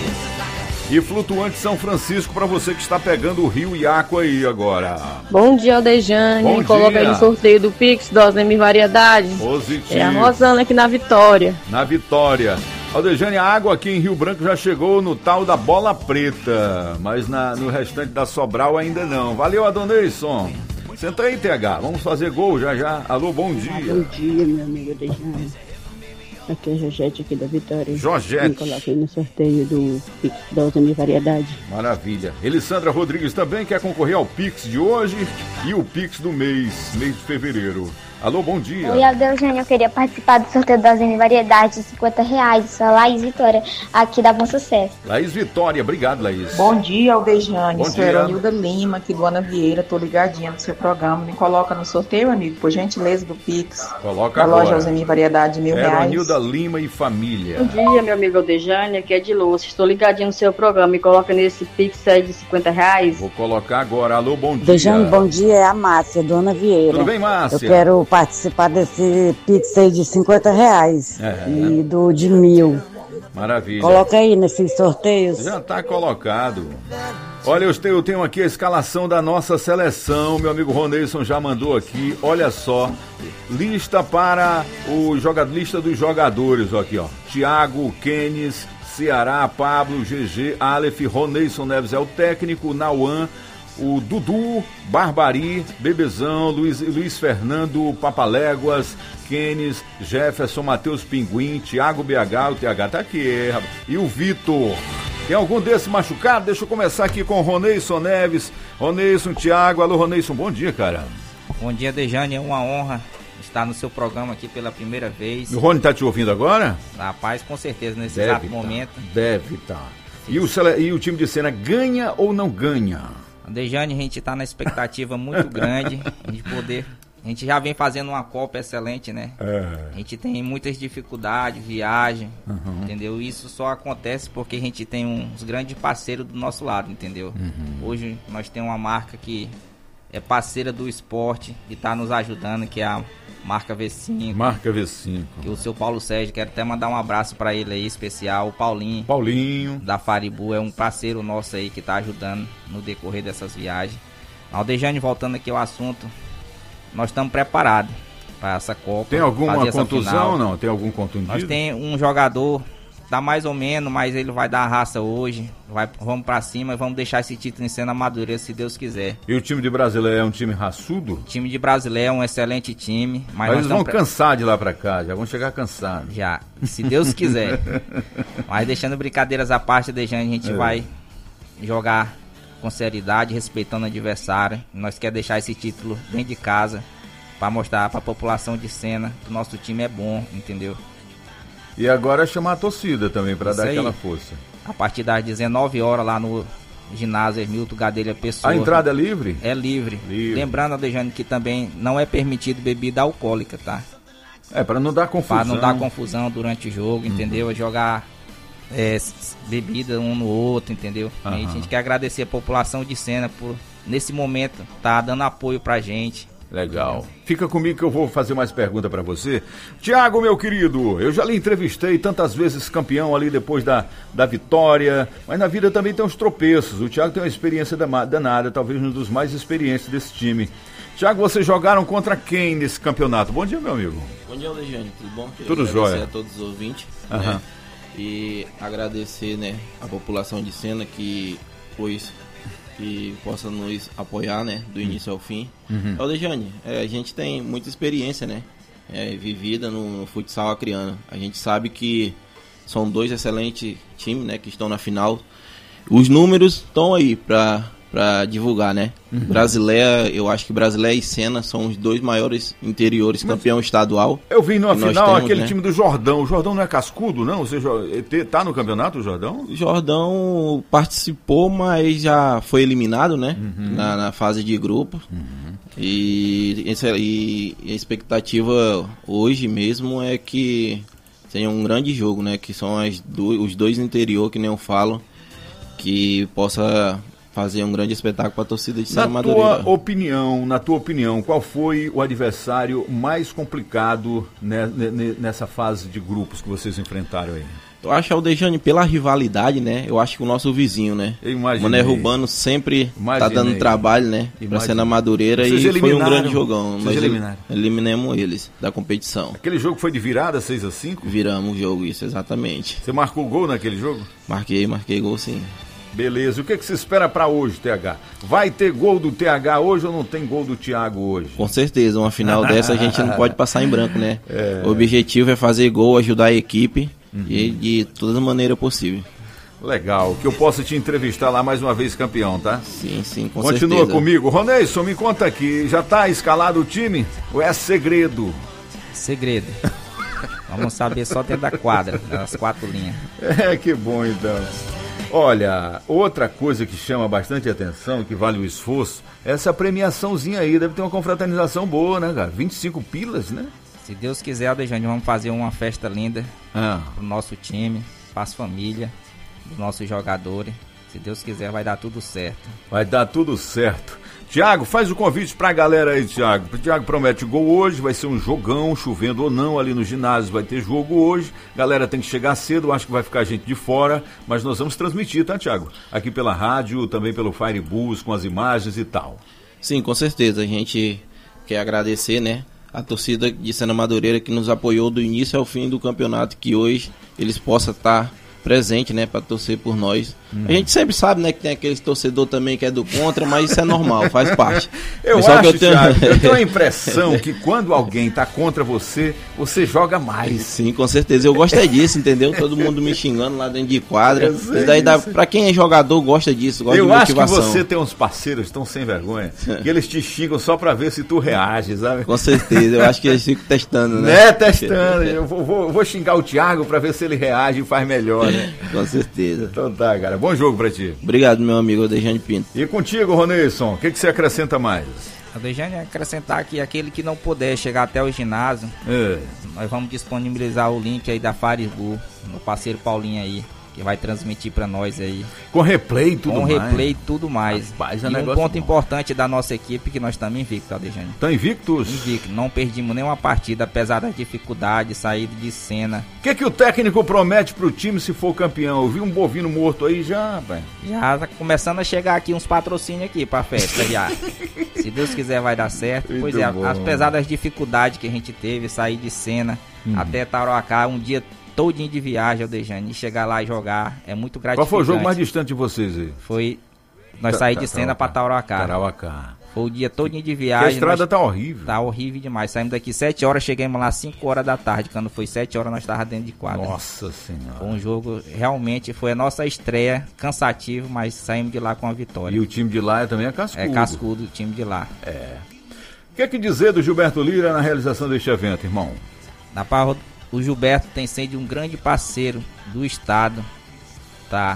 D: E Flutuante São Francisco, para você que está pegando o Rio Iaco aí agora.
U: Bom dia, Aldejane.
D: Bom
U: Coloca
D: dia.
U: aí no sorteio do Pix, dose M Variedade.
D: Positivo.
U: É a Rosana aqui na Vitória.
D: Na Vitória. Aldejane, a água aqui em Rio Branco já chegou no tal da Bola Preta, mas no restante da Sobral ainda não. Valeu, Adoneison. Senta aí, TH, vamos fazer gol já. Alô, bom dia.
F: Bom dia, meu amigo Aldejane. Aqui é a Jorgette aqui da Vitória.
D: Jorgette.
F: Me coloquei no sorteio do Pix Dose M Variedade.
D: Maravilha. Elisandra Rodrigues também quer concorrer ao Pix de hoje e o Pix do mês de fevereiro. Alô, bom dia.
K: Oi, Aldejane, eu queria participar do sorteio da Dose M Variedade de R$50. Sou a Laís Vitória, aqui da Bom Sucesso.
D: Laís Vitória, obrigado, Laís.
T: Bom dia, Aldejane.
D: Bom
T: Sou
D: dia.
T: Eronilda Lima, aqui do Ana Vieira. Tô ligadinha no seu programa. Me coloca no sorteio, amigo, por gentileza, do Pix.
D: Coloca
T: da
D: agora.
T: loja Dose M Variedade de R$1.000.
D: Eronilda Lima e família.
U: Bom dia, meu amigo Aldejane, aqui é de Lúcia. Estou ligadinho no seu programa. Me coloca nesse Pix aí de R$50.
D: Vou colocar agora. Alô, bom dia.
L: Aldejane, bom dia, é a Márcia, do Ana Vieira.
D: Tudo bem, Márcia?
L: Eu quero participar desse Pix aí de R$50 e do de 1.000.
D: Maravilha.
L: Coloca aí nesses sorteios.
D: Já tá colocado. Olha, eu tenho aqui a escalação da nossa seleção. Meu amigo Roneison já mandou aqui. Olha só. Lista lista dos jogadores. Aqui, ó. Thiago, Kenis, Ceará, Pablo, GG, Aleph, Roneison Neves é o técnico, Nauan, o Dudu, Barbari, Bebezão, Luiz Fernando, Papaléguas, Kenis, Jefferson, Matheus Pinguim, Thiago BH, o TH tá aqui, rapaz. E o Vitor. Tem algum desses machucado? Deixa eu começar aqui com o Roneison Neves. Roneison, Thiago. Alô, Roneison, bom dia, cara.
O: Bom dia, Dejane, é uma honra estar no seu programa aqui pela primeira vez.
D: O Rony tá te ouvindo agora?
O: Rapaz, com certeza, nesse exato momento.
D: Deve estar. E o time de Sena ganha ou não ganha?
O: Dejane, a gente tá na expectativa muito grande de poder. A gente já vem fazendo uma Copa excelente, né? A gente tem muitas dificuldades, viagem, entendeu? Isso só acontece porque a gente tem uns grandes parceiros do nosso lado, entendeu? Hoje nós temos uma marca que é parceira do esporte e tá nos ajudando, que é a Marca V5.
D: Marca V5.
O: Que o seu Paulo Sérgio, quero até mandar um abraço para ele aí, especial. O Paulinho. Da Faribu, é um parceiro nosso aí que tá ajudando no decorrer dessas viagens. Aldejane, voltando aqui ao assunto, nós estamos preparados para essa Copa.
D: Tem alguma contusão ou não? Tem algum contundido?
O: Nós tem um jogador, tá mais ou menos, mas ele vai dar a raça hoje. Vamos pra cima e vamos deixar esse título em Sena Madureira, se Deus quiser.
D: E o time de Brasileiro é um time raçudo?
O: O time de Brasileiro é um excelente time.
D: Mas eles vão cansar de lá pra cá, já vão chegar cansados.
O: Já, se Deus quiser. Mas deixando brincadeiras à parte, a gente vai jogar com seriedade, respeitando o adversário. Nós queremos deixar esse título dentro de casa para mostrar para a população de Sena que o nosso time é bom, entendeu?
D: E agora é chamar a torcida também para dar aquela força.
O: A partir das 19 horas lá no ginásio Hermilton Gadelha Pessoa.
D: A entrada é livre?
O: É livre. Lembrando, Alejandro, que também não é permitido bebida alcoólica, tá?
D: É, para não dar confusão.
O: Para não dar confusão durante o jogo, entendeu? É jogar bebida um no outro, entendeu? A gente quer agradecer a população de Sena por, nesse momento, tá dando apoio pra gente.
D: Legal. Fica comigo que eu vou fazer mais pergunta pra você. Thiago, meu querido, eu já lhe entrevistei tantas vezes campeão ali depois da vitória, mas na vida também tem uns tropeços. O Thiago tem uma experiência danada, talvez um dos mais experientes desse time. Thiago, vocês jogaram contra quem nesse campeonato? Bom dia, meu amigo.
P: Bom dia, Alejandro, tudo bom?
D: Tudo jóia.
P: Agradecer a todos os ouvintes, né? E agradecer, né, a população de Sena que possa nos apoiar, né, do início ao fim. Alejandro, a gente tem muita experiência, né, vivida no futsal acreano. A gente sabe que são dois excelentes times, né, que estão na final. Os números estão aí para divulgar, né? Brasileira, eu acho que Brasileira e Sena são os dois maiores interiores, campeão estadual.
D: Eu vi na final aquele time do Jordão. O Jordão não é cascudo, não? Você tá no campeonato, o Jordão?
P: O Jordão participou, mas já foi eliminado, né? Na fase de grupo. E a expectativa hoje mesmo é que tenha um grande jogo, né? Que são os dois interior, que nem eu falo, que possa fazer um grande espetáculo para a torcida de Sena Madureira.
D: Na tua opinião, qual foi o adversário mais complicado nessa fase de grupos que vocês enfrentaram aí?
P: Eu acho, Aldejane, pela rivalidade, né? Eu acho que o nosso vizinho, né? Mané Rubano sempre tá dando trabalho, né? Pra Sena Madureira, e foi um grande jogão. Nós eliminamos eles da competição.
D: Aquele jogo foi de virada, 6-5?
P: Viramos o jogo, isso, exatamente.
D: Você marcou gol naquele jogo?
P: Marquei gol, sim.
D: Beleza, o que se espera para hoje, TH? Vai ter gol do TH hoje ou não tem gol do Thiago hoje?
P: Com certeza, uma final dessa a gente não pode passar em branco, né? O objetivo é fazer gol, ajudar a equipe e de toda maneira possível.
D: Legal, que eu possa te entrevistar lá mais uma vez campeão, tá?
P: Sim, com
D: certeza. Continua comigo. Roneison, me conta aqui, já tá escalado o time ou é segredo?
O: Segredo. Vamos saber só dentro da quadra, das 4 linhas.
D: Que bom então. Olha, outra coisa que chama bastante atenção, que vale o esforço, é essa premiaçãozinha aí. Deve ter uma confraternização boa, né, cara? 25 pilas, né?
O: Se Deus quiser, Alejandro, vamos fazer uma festa linda pro nosso time, para as famílias, dos nossos jogadores. Se Deus quiser, vai dar tudo certo.
D: Vai dar tudo certo. Tiago, faz o convite pra galera aí, Tiago. O Tiago promete gol hoje, vai ser um jogão, chovendo ou não, ali no ginásio vai ter jogo hoje. Galera tem que chegar cedo, acho que vai ficar gente de fora, mas nós vamos transmitir, tá, Tiago? Aqui pela rádio, também pelo Firebus, com as imagens e tal.
P: Sim, com certeza. A gente quer agradecer, né, a torcida de Sena Madureira que nos apoiou do início ao fim do campeonato, que hoje eles possam estar presentes, né, para torcer por nós. A gente sempre sabe, né, que tem aqueles torcedor também que é do contra, mas isso é normal, faz parte.
D: Eu tenho a impressão que quando alguém tá contra você, você joga mais.
P: Sim, com certeza. Eu gosto disso, entendeu? Todo mundo me xingando lá dentro de quadra. Isso daí pra quem é jogador, gosta disso, gosta de motivação.
D: Eu acho que você tem uns parceiros tão sem vergonha, que eles te xingam só pra ver se tu reage, sabe?
P: Com certeza, eu acho que eles ficam testando, né?
D: Testando. Eu vou xingar o Thiago pra ver se ele reage e faz melhor, né?
P: Com certeza.
D: Então tá, cara. Bom jogo pra ti.
P: Obrigado, meu amigo Aldejane Pinto.
D: E contigo, Roneilson, o que você acrescenta mais?
O: Aldejane, acrescentar que aquele que não puder chegar até o ginásio, nós vamos disponibilizar o link aí da Firebus, meu parceiro Paulinho aí, que vai transmitir pra nós aí.
D: Com replay e tudo mais.
O: Com replay e tudo mais.
D: Rapaz,
O: e um ponto importante da nossa equipe, que nós estamos invictos, Aldejane.
D: Estão invictos?
O: Invictos. Não perdimos nenhuma partida, apesar das dificuldades, saída de cena.
D: O que o técnico promete pro time se for campeão? Eu vi um bovino morto aí já, rapaz.
O: Já tá começando a chegar aqui uns patrocínios aqui pra festa já. Se Deus quiser vai dar certo.
D: Muito
O: pois é,
D: bom.
O: apesar das dificuldades que a gente teve, sair de cena até Tarauacá, um dia todinho de viagem, Aldejane, e chegar lá e jogar é muito gratificante.
D: Qual foi o jogo mais distante de vocês aí?
O: Foi nós sair de cena pra Tarauacá. Foi o dia todinho de viagem.
D: A estrada tá horrível.
O: Tá horrível demais. Saímos daqui 7 horas, chegamos lá 5 horas da tarde. Quando foi 7 horas, nós estávamos dentro de quadra.
D: Nossa Senhora.
O: Foi um jogo, realmente, foi a nossa estreia, cansativo, mas saímos de lá com a vitória.
D: E o time de lá também é cascudo.
O: É cascudo o time de lá.
D: O que dizer do Gilberto Lira na realização deste evento, irmão?
O: Na parra, o Gilberto tem sido um grande parceiro do estado, tá?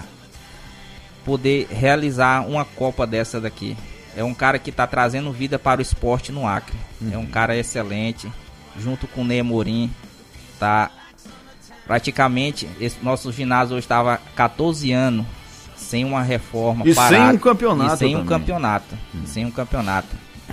O: Poder realizar uma Copa dessa daqui. É um cara que está trazendo vida para o esporte no Acre. É um cara excelente, junto com o Ney Amorim, tá? Praticamente, esse nosso ginásio hoje estava 14 anos sem uma reforma,
D: e
O: parado,
D: sem um campeonato.
O: E sem um campeonato.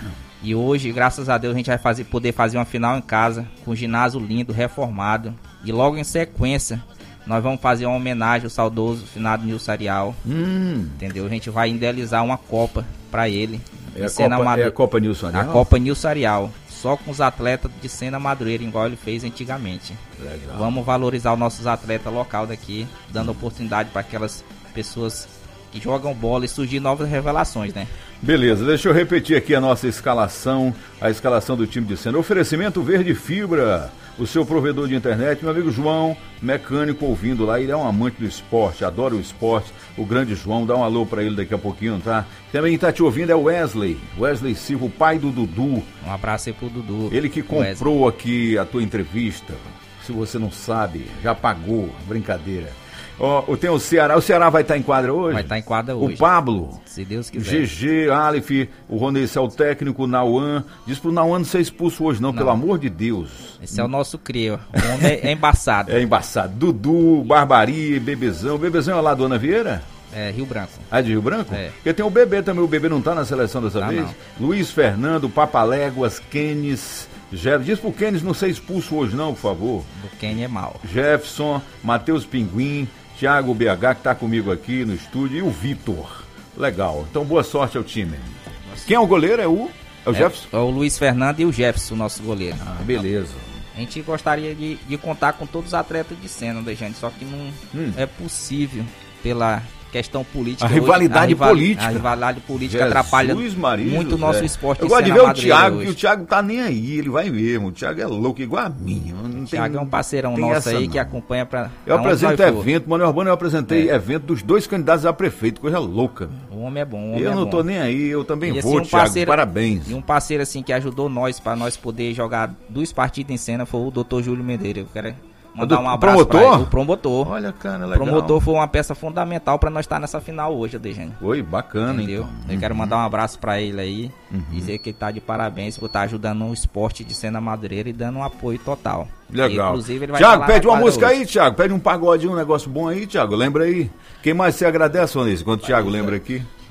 O: E hoje, graças a Deus, a gente vai poder fazer uma final em casa, com um ginásio lindo, reformado. E logo em sequência, nós vamos fazer uma homenagem ao saudoso finado Nilson Arial. Entendeu? A gente vai idealizar uma Copa para ele.
D: É a Copa Nilson Arial?
O: A Copa Nilson Arial. Só com os atletas de Sena Madureira, igual ele fez antigamente.
D: Legal.
O: Vamos valorizar os nossos atletas local daqui, dando oportunidade para aquelas pessoas que jogam bola e surgir novas revelações, né?
D: Beleza, deixa eu repetir aqui a nossa escalação, a escalação do time de Sena. Oferecimento Verde Fibra, o seu provedor de internet, meu amigo João, mecânico ouvindo lá, ele é um amante do esporte, adora o esporte, o grande João, dá um alô pra ele daqui a pouquinho, tá? Também tá te ouvindo é o Wesley Silva, o pai do Dudu.
O: Um abraço aí pro Dudu.
D: Ele que comprou aqui a tua entrevista, se você não sabe, já pagou, brincadeira. Tem o Ceará vai estar em quadra hoje?
O: Vai estar em quadra hoje.
D: O Pablo,
O: se Deus quiser.
D: GG, Aleph, o Ronilson é o técnico, o Nauan. Diz pro Nauan não ser expulso hoje não, pelo amor de Deus.
O: Esse é o nosso crio, o homem é embaçado.
D: É embaçado. Dudu, Barbari, Bebezão. Bebezão é lá do Ana Vieira?
O: É, Rio Branco.
D: Ah, de Rio Branco?
O: É.
D: Porque tem o Bebê também, o Bebê não tá na seleção dessa vez? Não. Luiz Fernando, Papaléguas, Kenis... Diz pro Kenis não ser expulso hoje não, por favor.
O: O Kenis é mau.
D: Jefferson, Matheus Pinguim, Thiago BH, que tá comigo aqui no estúdio, e o Vitor. Legal. Então, boa sorte ao time. Quem é o goleiro? É o Jefferson?
O: É o Luiz Fernando e o Jefferson, nosso goleiro.
D: Ah, beleza.
O: A gente gostaria de contar com todos os atletas de Sena, né, gente? Só que não é possível pela questão política.
D: A rivalidade política.
O: A rivalidade política atrapalha muito o nosso esporte.
D: Eu gosto de ver o Thiago, que o Thiago tá nem aí, ele vai mesmo. O Thiago é louco igual a mim.
O: O Thiago é um parceirão nosso aí que acompanha pra...
D: Eu apresento evento, Manoel Urbano, eu apresentei evento dos 2 candidatos a prefeito, coisa louca.
O: O homem é bom,
D: eu não tô nem aí, eu também vou, Thiago, parabéns.
O: E um parceiro assim que ajudou nós, pra nós poder jogar 2 partidas em Sena, foi o Dr. Júlio Mendeira. Eu quero mandar um abraço pra ele. O promotor.
D: Olha, cara, legal.
O: O promotor foi uma peça fundamental pra nós estar nessa final hoje, Aldejane.
D: Oi, bacana,
O: entendeu? Então. Eu quero mandar um abraço pra ele aí, dizer que ele tá de parabéns por estar ajudando o esporte de Sena Madureira e dando um apoio total.
D: Legal.
O: E, inclusive, ele vai
D: Thiago, pede uma música hoje aí, Thiago. Pede um pagode, um negócio bom aí, Thiago. Lembra aí. Quem mais você agradece, Onísio, quando o Thiago lembra aqui?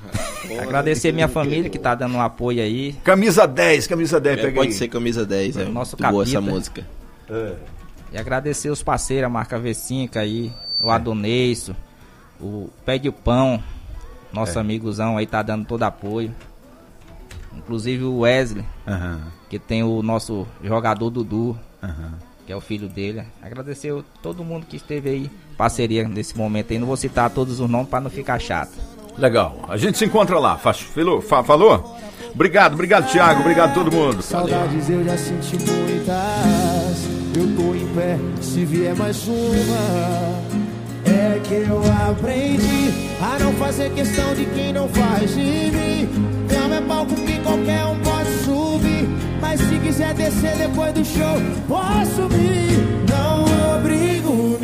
O: Agradecer minha família que tá dando um apoio aí.
D: Camisa 10, pega
P: Pode
D: aí.
P: ser camisa 10, é
O: nosso
P: muito boa
O: capita.
P: essa música.
O: E agradecer os parceiros, a marca V5 aí, o Adoneiso, o Pé de Pão, nosso amigozão aí tá dando todo apoio. Inclusive o Wesley, que tem o nosso jogador Dudu, que é o filho dele. Agradecer todo mundo que esteve aí, parceria nesse momento aí. Não vou citar todos os nomes para não ficar chato.
D: Legal, a gente se encontra lá. Falou? Obrigado, Thiago, obrigado a todo mundo.
I: Saudades eu já senti muitas. Eu tô em pé, se vier mais uma. É que eu aprendi a não fazer questão de quem não faz de mim. Cama é palco que qualquer um pode subir, mas se quiser descer depois do show, pode subir. Não obrigo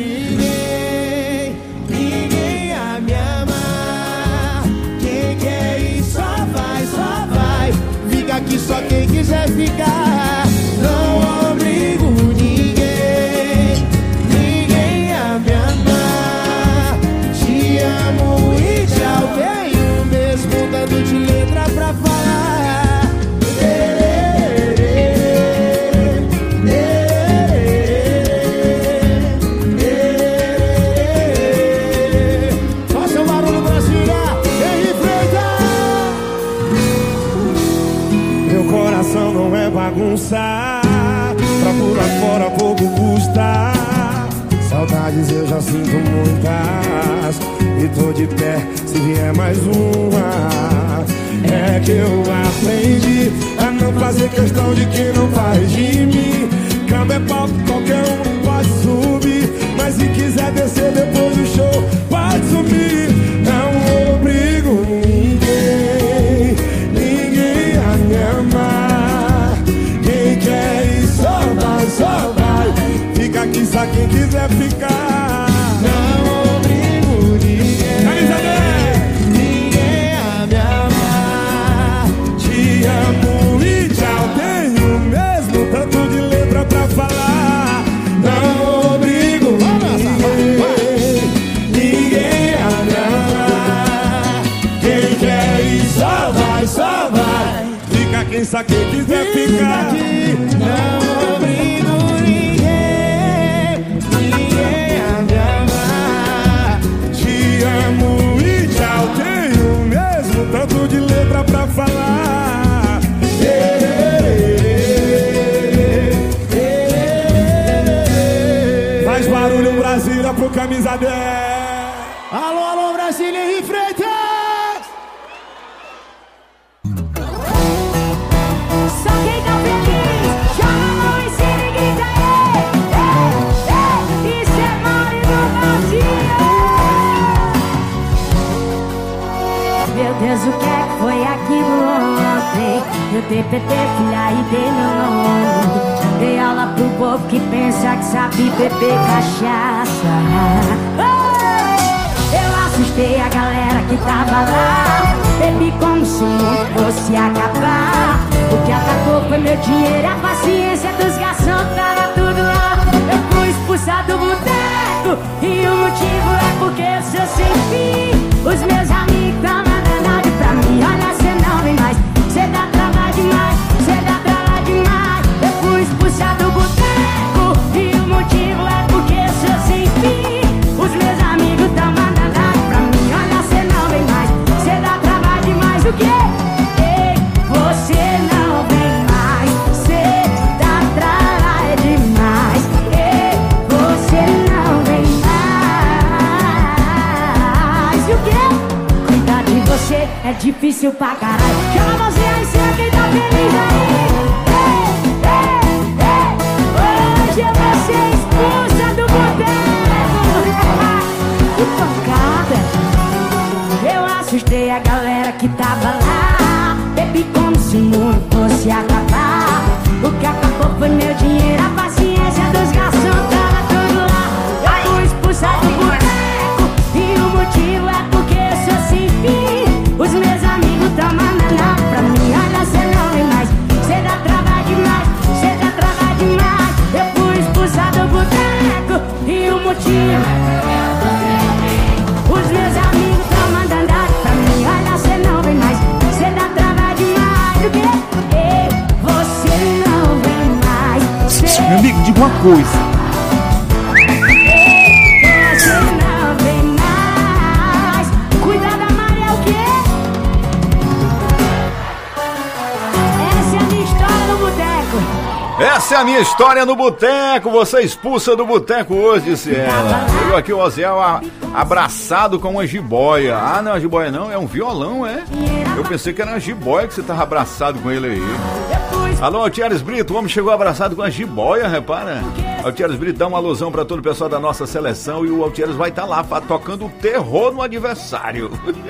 I: ninguém a me amar. Quem quer ir só vai. Fica aqui só quem quiser ficar. Não obrigo ninguém a me amar. Te amo e tchau, tenho mesmo dando de letra pra falar. Faça um barulho, Brasília, Henrique Freitas. Meu coração não é bagunçar, pra pular fora pouco custa. Saudades eu já sinto muitas, e tô de pé se vier mais uma. É que eu aprendi a não fazer questão de quem não faz de mim. Cama é palco, qualquer um pode subir, mas se quiser descer depois do show, pode subir. Não obrigo ninguém a me amar. Quem quer ir só vai. Fica aqui só quem quiser ficar. Não obrigo ninguém a me amar. Te amo e tchau, tenho mesmo tanto de letra pra falar. Não obrigo ninguém a me amar. Quem quer ir só vai. Fica quem só quem quiser ficar. Não obrigo ninguém a me amar. Te amo e tchau, tenho mesmo tanto de letra pra falar. Faz barulho, Brasília, pro camisa 10. Alô, Brasília e Freitas.
B: Só quem tá feliz, chama a mão em cima e grita isso é Mário do Brasil. Meu Deus, o que é que foi aquilo ontem? Eu dei PT, filha, e dei meu nome. Dei aula pro povo que pensa que sabe beber cachaça. Eu assustei a galera que tava lá. Bebi como se o mundo fosse acabar. O que atacou foi meu dinheiro, a paciência dos garçons, tava tudo lá. Eu fui expulsado do boteco, e o motivo é porque eu sou sem fim. Os meus amigos tão mandando áudio pra mim. Olha, cê não vem mais, cê dá trabalho demais, cê dá trabalho demais. Eu fui expulsado do boteco, e o motivo é porque eu sou sem fim. Os meus amigos tão mandando áudio pra mim. Olha, cê não vem mais, cê dá trabalho demais. O quê? Ei, você não vem mais, cê dá trabalho demais. Ei, você não vem mais. E o quê? Cuidar de você é difícil pra caralho. Chama a mãozinha aí, cê quem tá feliz aí. Hoje eu vou ser expulsa do boteco. Que pancada. Eu assustei a galera que tava lá. Bebi como se o mundo fosse acabar. O que acabou foi meu dinheiro, a paciência dos garçons, tava tudo lá. Eu fui expulsado do boteco, e o motivo é porque eu sou sem fim. Os meus amigos tão mandando áudio pra mim. Olha, cê não vem mais, cê dá trabalho demais, cê dá trabalho demais. Eu fui expulsado do boteco, e o motivo, os meus amigos tão mandando áudio pra mim. Olha, cê não vem mais,
D: coisa. Essa é a minha história no boteco. Você expulsa do boteco hoje, disse ela. Chegou aqui o Oziel abraçado com uma jiboia. Ah, não é uma jiboia não, é um violão, é? Eu pensei que era uma jiboia que você tava abraçado com ele aí. Alô, Altieres Brito, o homem chegou abraçado com a jiboia, repara. Altieres Brito dá uma alusão pra todo o pessoal da nossa seleção e o Altieres vai estar lá tocando terror no adversário.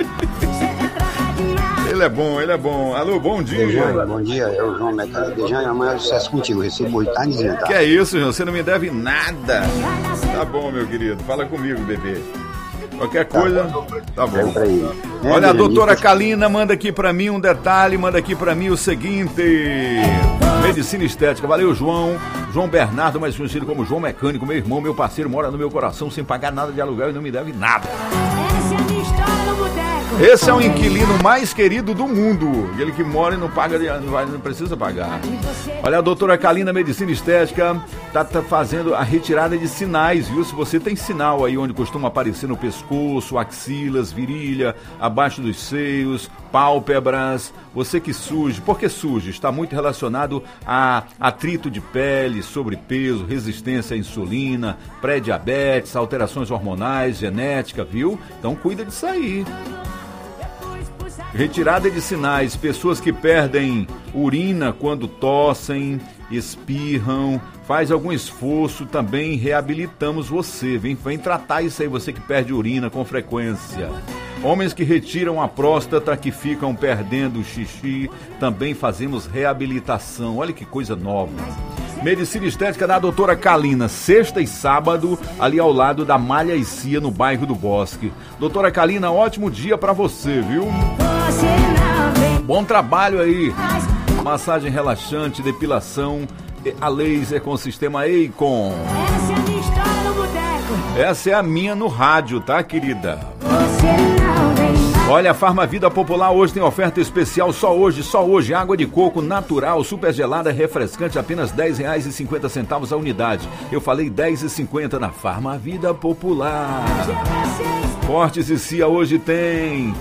D: Ele é bom, ele é bom. Alô, bom dia.
Q: Dejane, bom dia, é o João Mecânico. Dejane, amanhã eu sucesso contigo, recebo 8 anos de jantar.
D: Que é isso, João, você não me deve nada. Tá bom, meu querido, fala comigo, bebê. Qualquer coisa, tá bom. Olha, a doutora Kalina manda aqui pra mim um detalhe, manda aqui pra mim o seguinte: medicina estética, valeu, João Bernardo, mais conhecido como João Mecânico, meu irmão, meu parceiro, mora no meu coração sem pagar nada de aluguel e não me deve nada.
B: Essa é a minha história no boteco.
D: Esse é o inquilino mais querido do mundo. Ele que mora e não paga, não precisa pagar. Olha, a doutora Kalina, medicina estética, tá fazendo a retirada de sinais, viu? Se você tem sinal aí onde costuma aparecer no pescoço, axilas, virilha, abaixo dos seios, pálpebras, você que surge, por que surge? Está muito relacionado a atrito de pele, sobrepeso, resistência à insulina, pré-diabetes, alterações hormonais, genética, viu? Então cuida disso aí. Retirada de sinais, pessoas que perdem urina quando tossem, espirram, faz algum esforço, também reabilitamos você. Vem tratar isso aí, você que perde urina com frequência. Homens que retiram a próstata, que ficam perdendo xixi, também fazemos reabilitação. Olha que coisa nova. Medicina estética da doutora Kalina, sexta e sábado, ali ao lado da Malha e Cia, no bairro do Bosque. Doutora Kalina, ótimo dia pra você, viu? Bom trabalho aí. Massagem relaxante, depilação, a laser com sistema Eikon.
B: Essa é a minha história no boteco.
D: Essa é a minha no rádio, tá, querida? Olha, a Farmavida Popular hoje tem oferta especial, só hoje, água de coco natural, super gelada, refrescante, apenas R$10,50 a unidade. Eu falei R$10,50 na Farmavida Popular. Cortes e Cia hoje tem.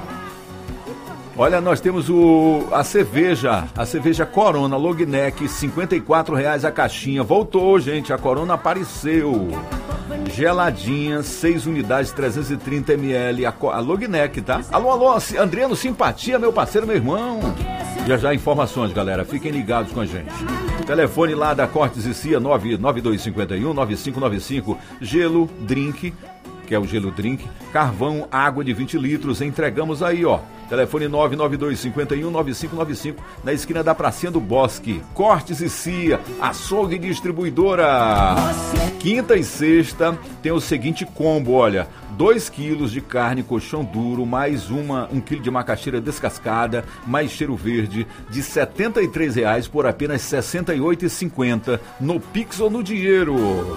D: Olha, nós temos a cerveja Corona Long Neck, R$54 a caixinha. Voltou, gente, a Corona apareceu. Geladinha, 6 unidades, 330 ml, a Long Neck, tá? Alô, Adriano Simpatia, meu parceiro, meu irmão. Já informações, galera, fiquem ligados com a gente. Telefone lá da Cortes e Cia, 99251-9595, gelo, drink, que é o gelo drink, carvão, água de 20 litros, entregamos aí, ó. Telefone 99251-9595, na esquina da Pracinha do Bosque. Cortes e Cia, açougue distribuidora. Quinta e sexta tem o seguinte combo, olha, 2 quilos de carne colchão duro, mais 1 quilo de macaxeira descascada, mais cheiro verde, de R$73 por apenas R$ 68,50, no Pix ou no dinheiro.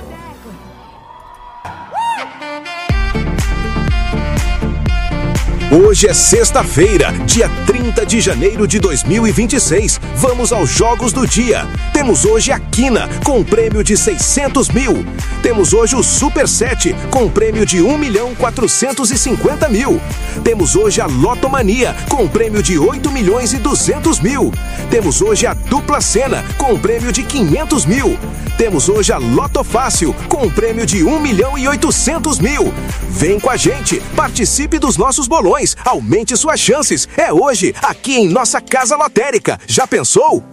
N: Hoje é sexta-feira, dia 30 de janeiro de 2026. Vamos aos jogos do dia. Temos hoje a Quina, com prêmio de 600 mil. Temos hoje o Super 7, com prêmio de 1.450.000. Temos hoje a Lotomania, com prêmio de 8.200.000. Temos hoje a Dupla Sena, com prêmio de 500 mil. Temos hoje a Loto Fácil, com prêmio de 1.800.000. Vem com a gente, participe dos nossos bolões. Aumente suas chances. É hoje, aqui em nossa Casa Lotérica. Já pensou?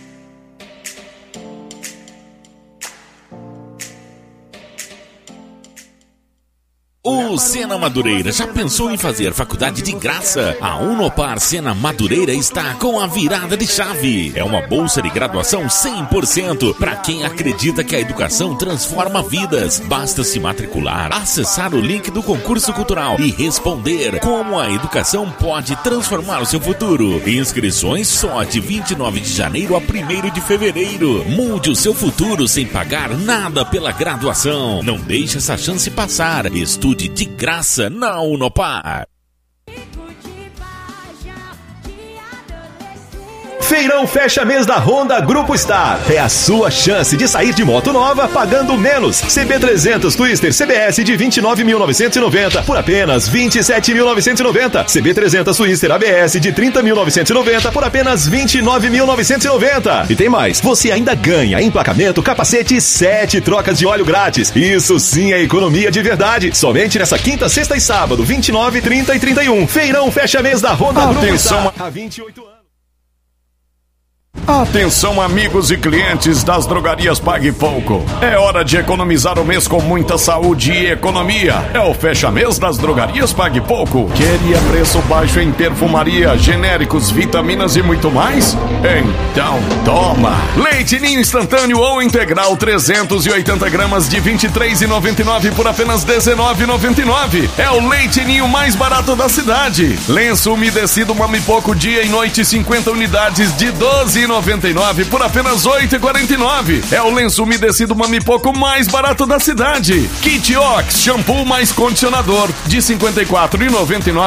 R: O Sena Madureira já pensou em fazer faculdade de graça? A Unopar Sena Madureira está com a virada de chave. É uma bolsa de graduação 100% para quem acredita que a educação transforma vidas. Basta se matricular, acessar o link do concurso cultural e responder como a educação pode transformar o seu futuro. Inscrições só de 29 de janeiro a 1º de fevereiro. Mude o seu futuro sem pagar nada pela graduação. Não deixe essa chance passar. Estude de graça na Unopar.
A: Feirão fecha mês da Honda Grupo Star. É a sua chance de sair de moto nova pagando menos. CB300 Twister CBS de 29.990 por apenas 27.990. CB300 Twister ABS de 30.990 por apenas 29.990. E tem mais, você ainda ganha emplacamento, capacete e 7 trocas de óleo grátis. Isso sim é economia de verdade. Somente nessa quinta, sexta e sábado, 29, 30 e 31. Feirão fecha mês da Honda Grupo Star. Há 28 anos.
J: Atenção, amigos e clientes das drogarias Pague Pouco. É hora de economizar o mês com muita saúde e economia. É o fecha-mês das drogarias Pague Pouco. Queria preço baixo em perfumaria, genéricos, vitaminas e muito mais? Então toma! Leite Ninho instantâneo ou integral 380 gramas de R$ 23,99 por apenas R$ 19,99. É o Leite Ninho mais barato da cidade. Lenço umedecido Mami Pouco dia e noite 50 unidades de R$ 12,99 por apenas R$ 8,49. É o lenço umedecido Mami Pouco mais barato da cidade. Kit Ox, shampoo mais condicionador de R$ 54,99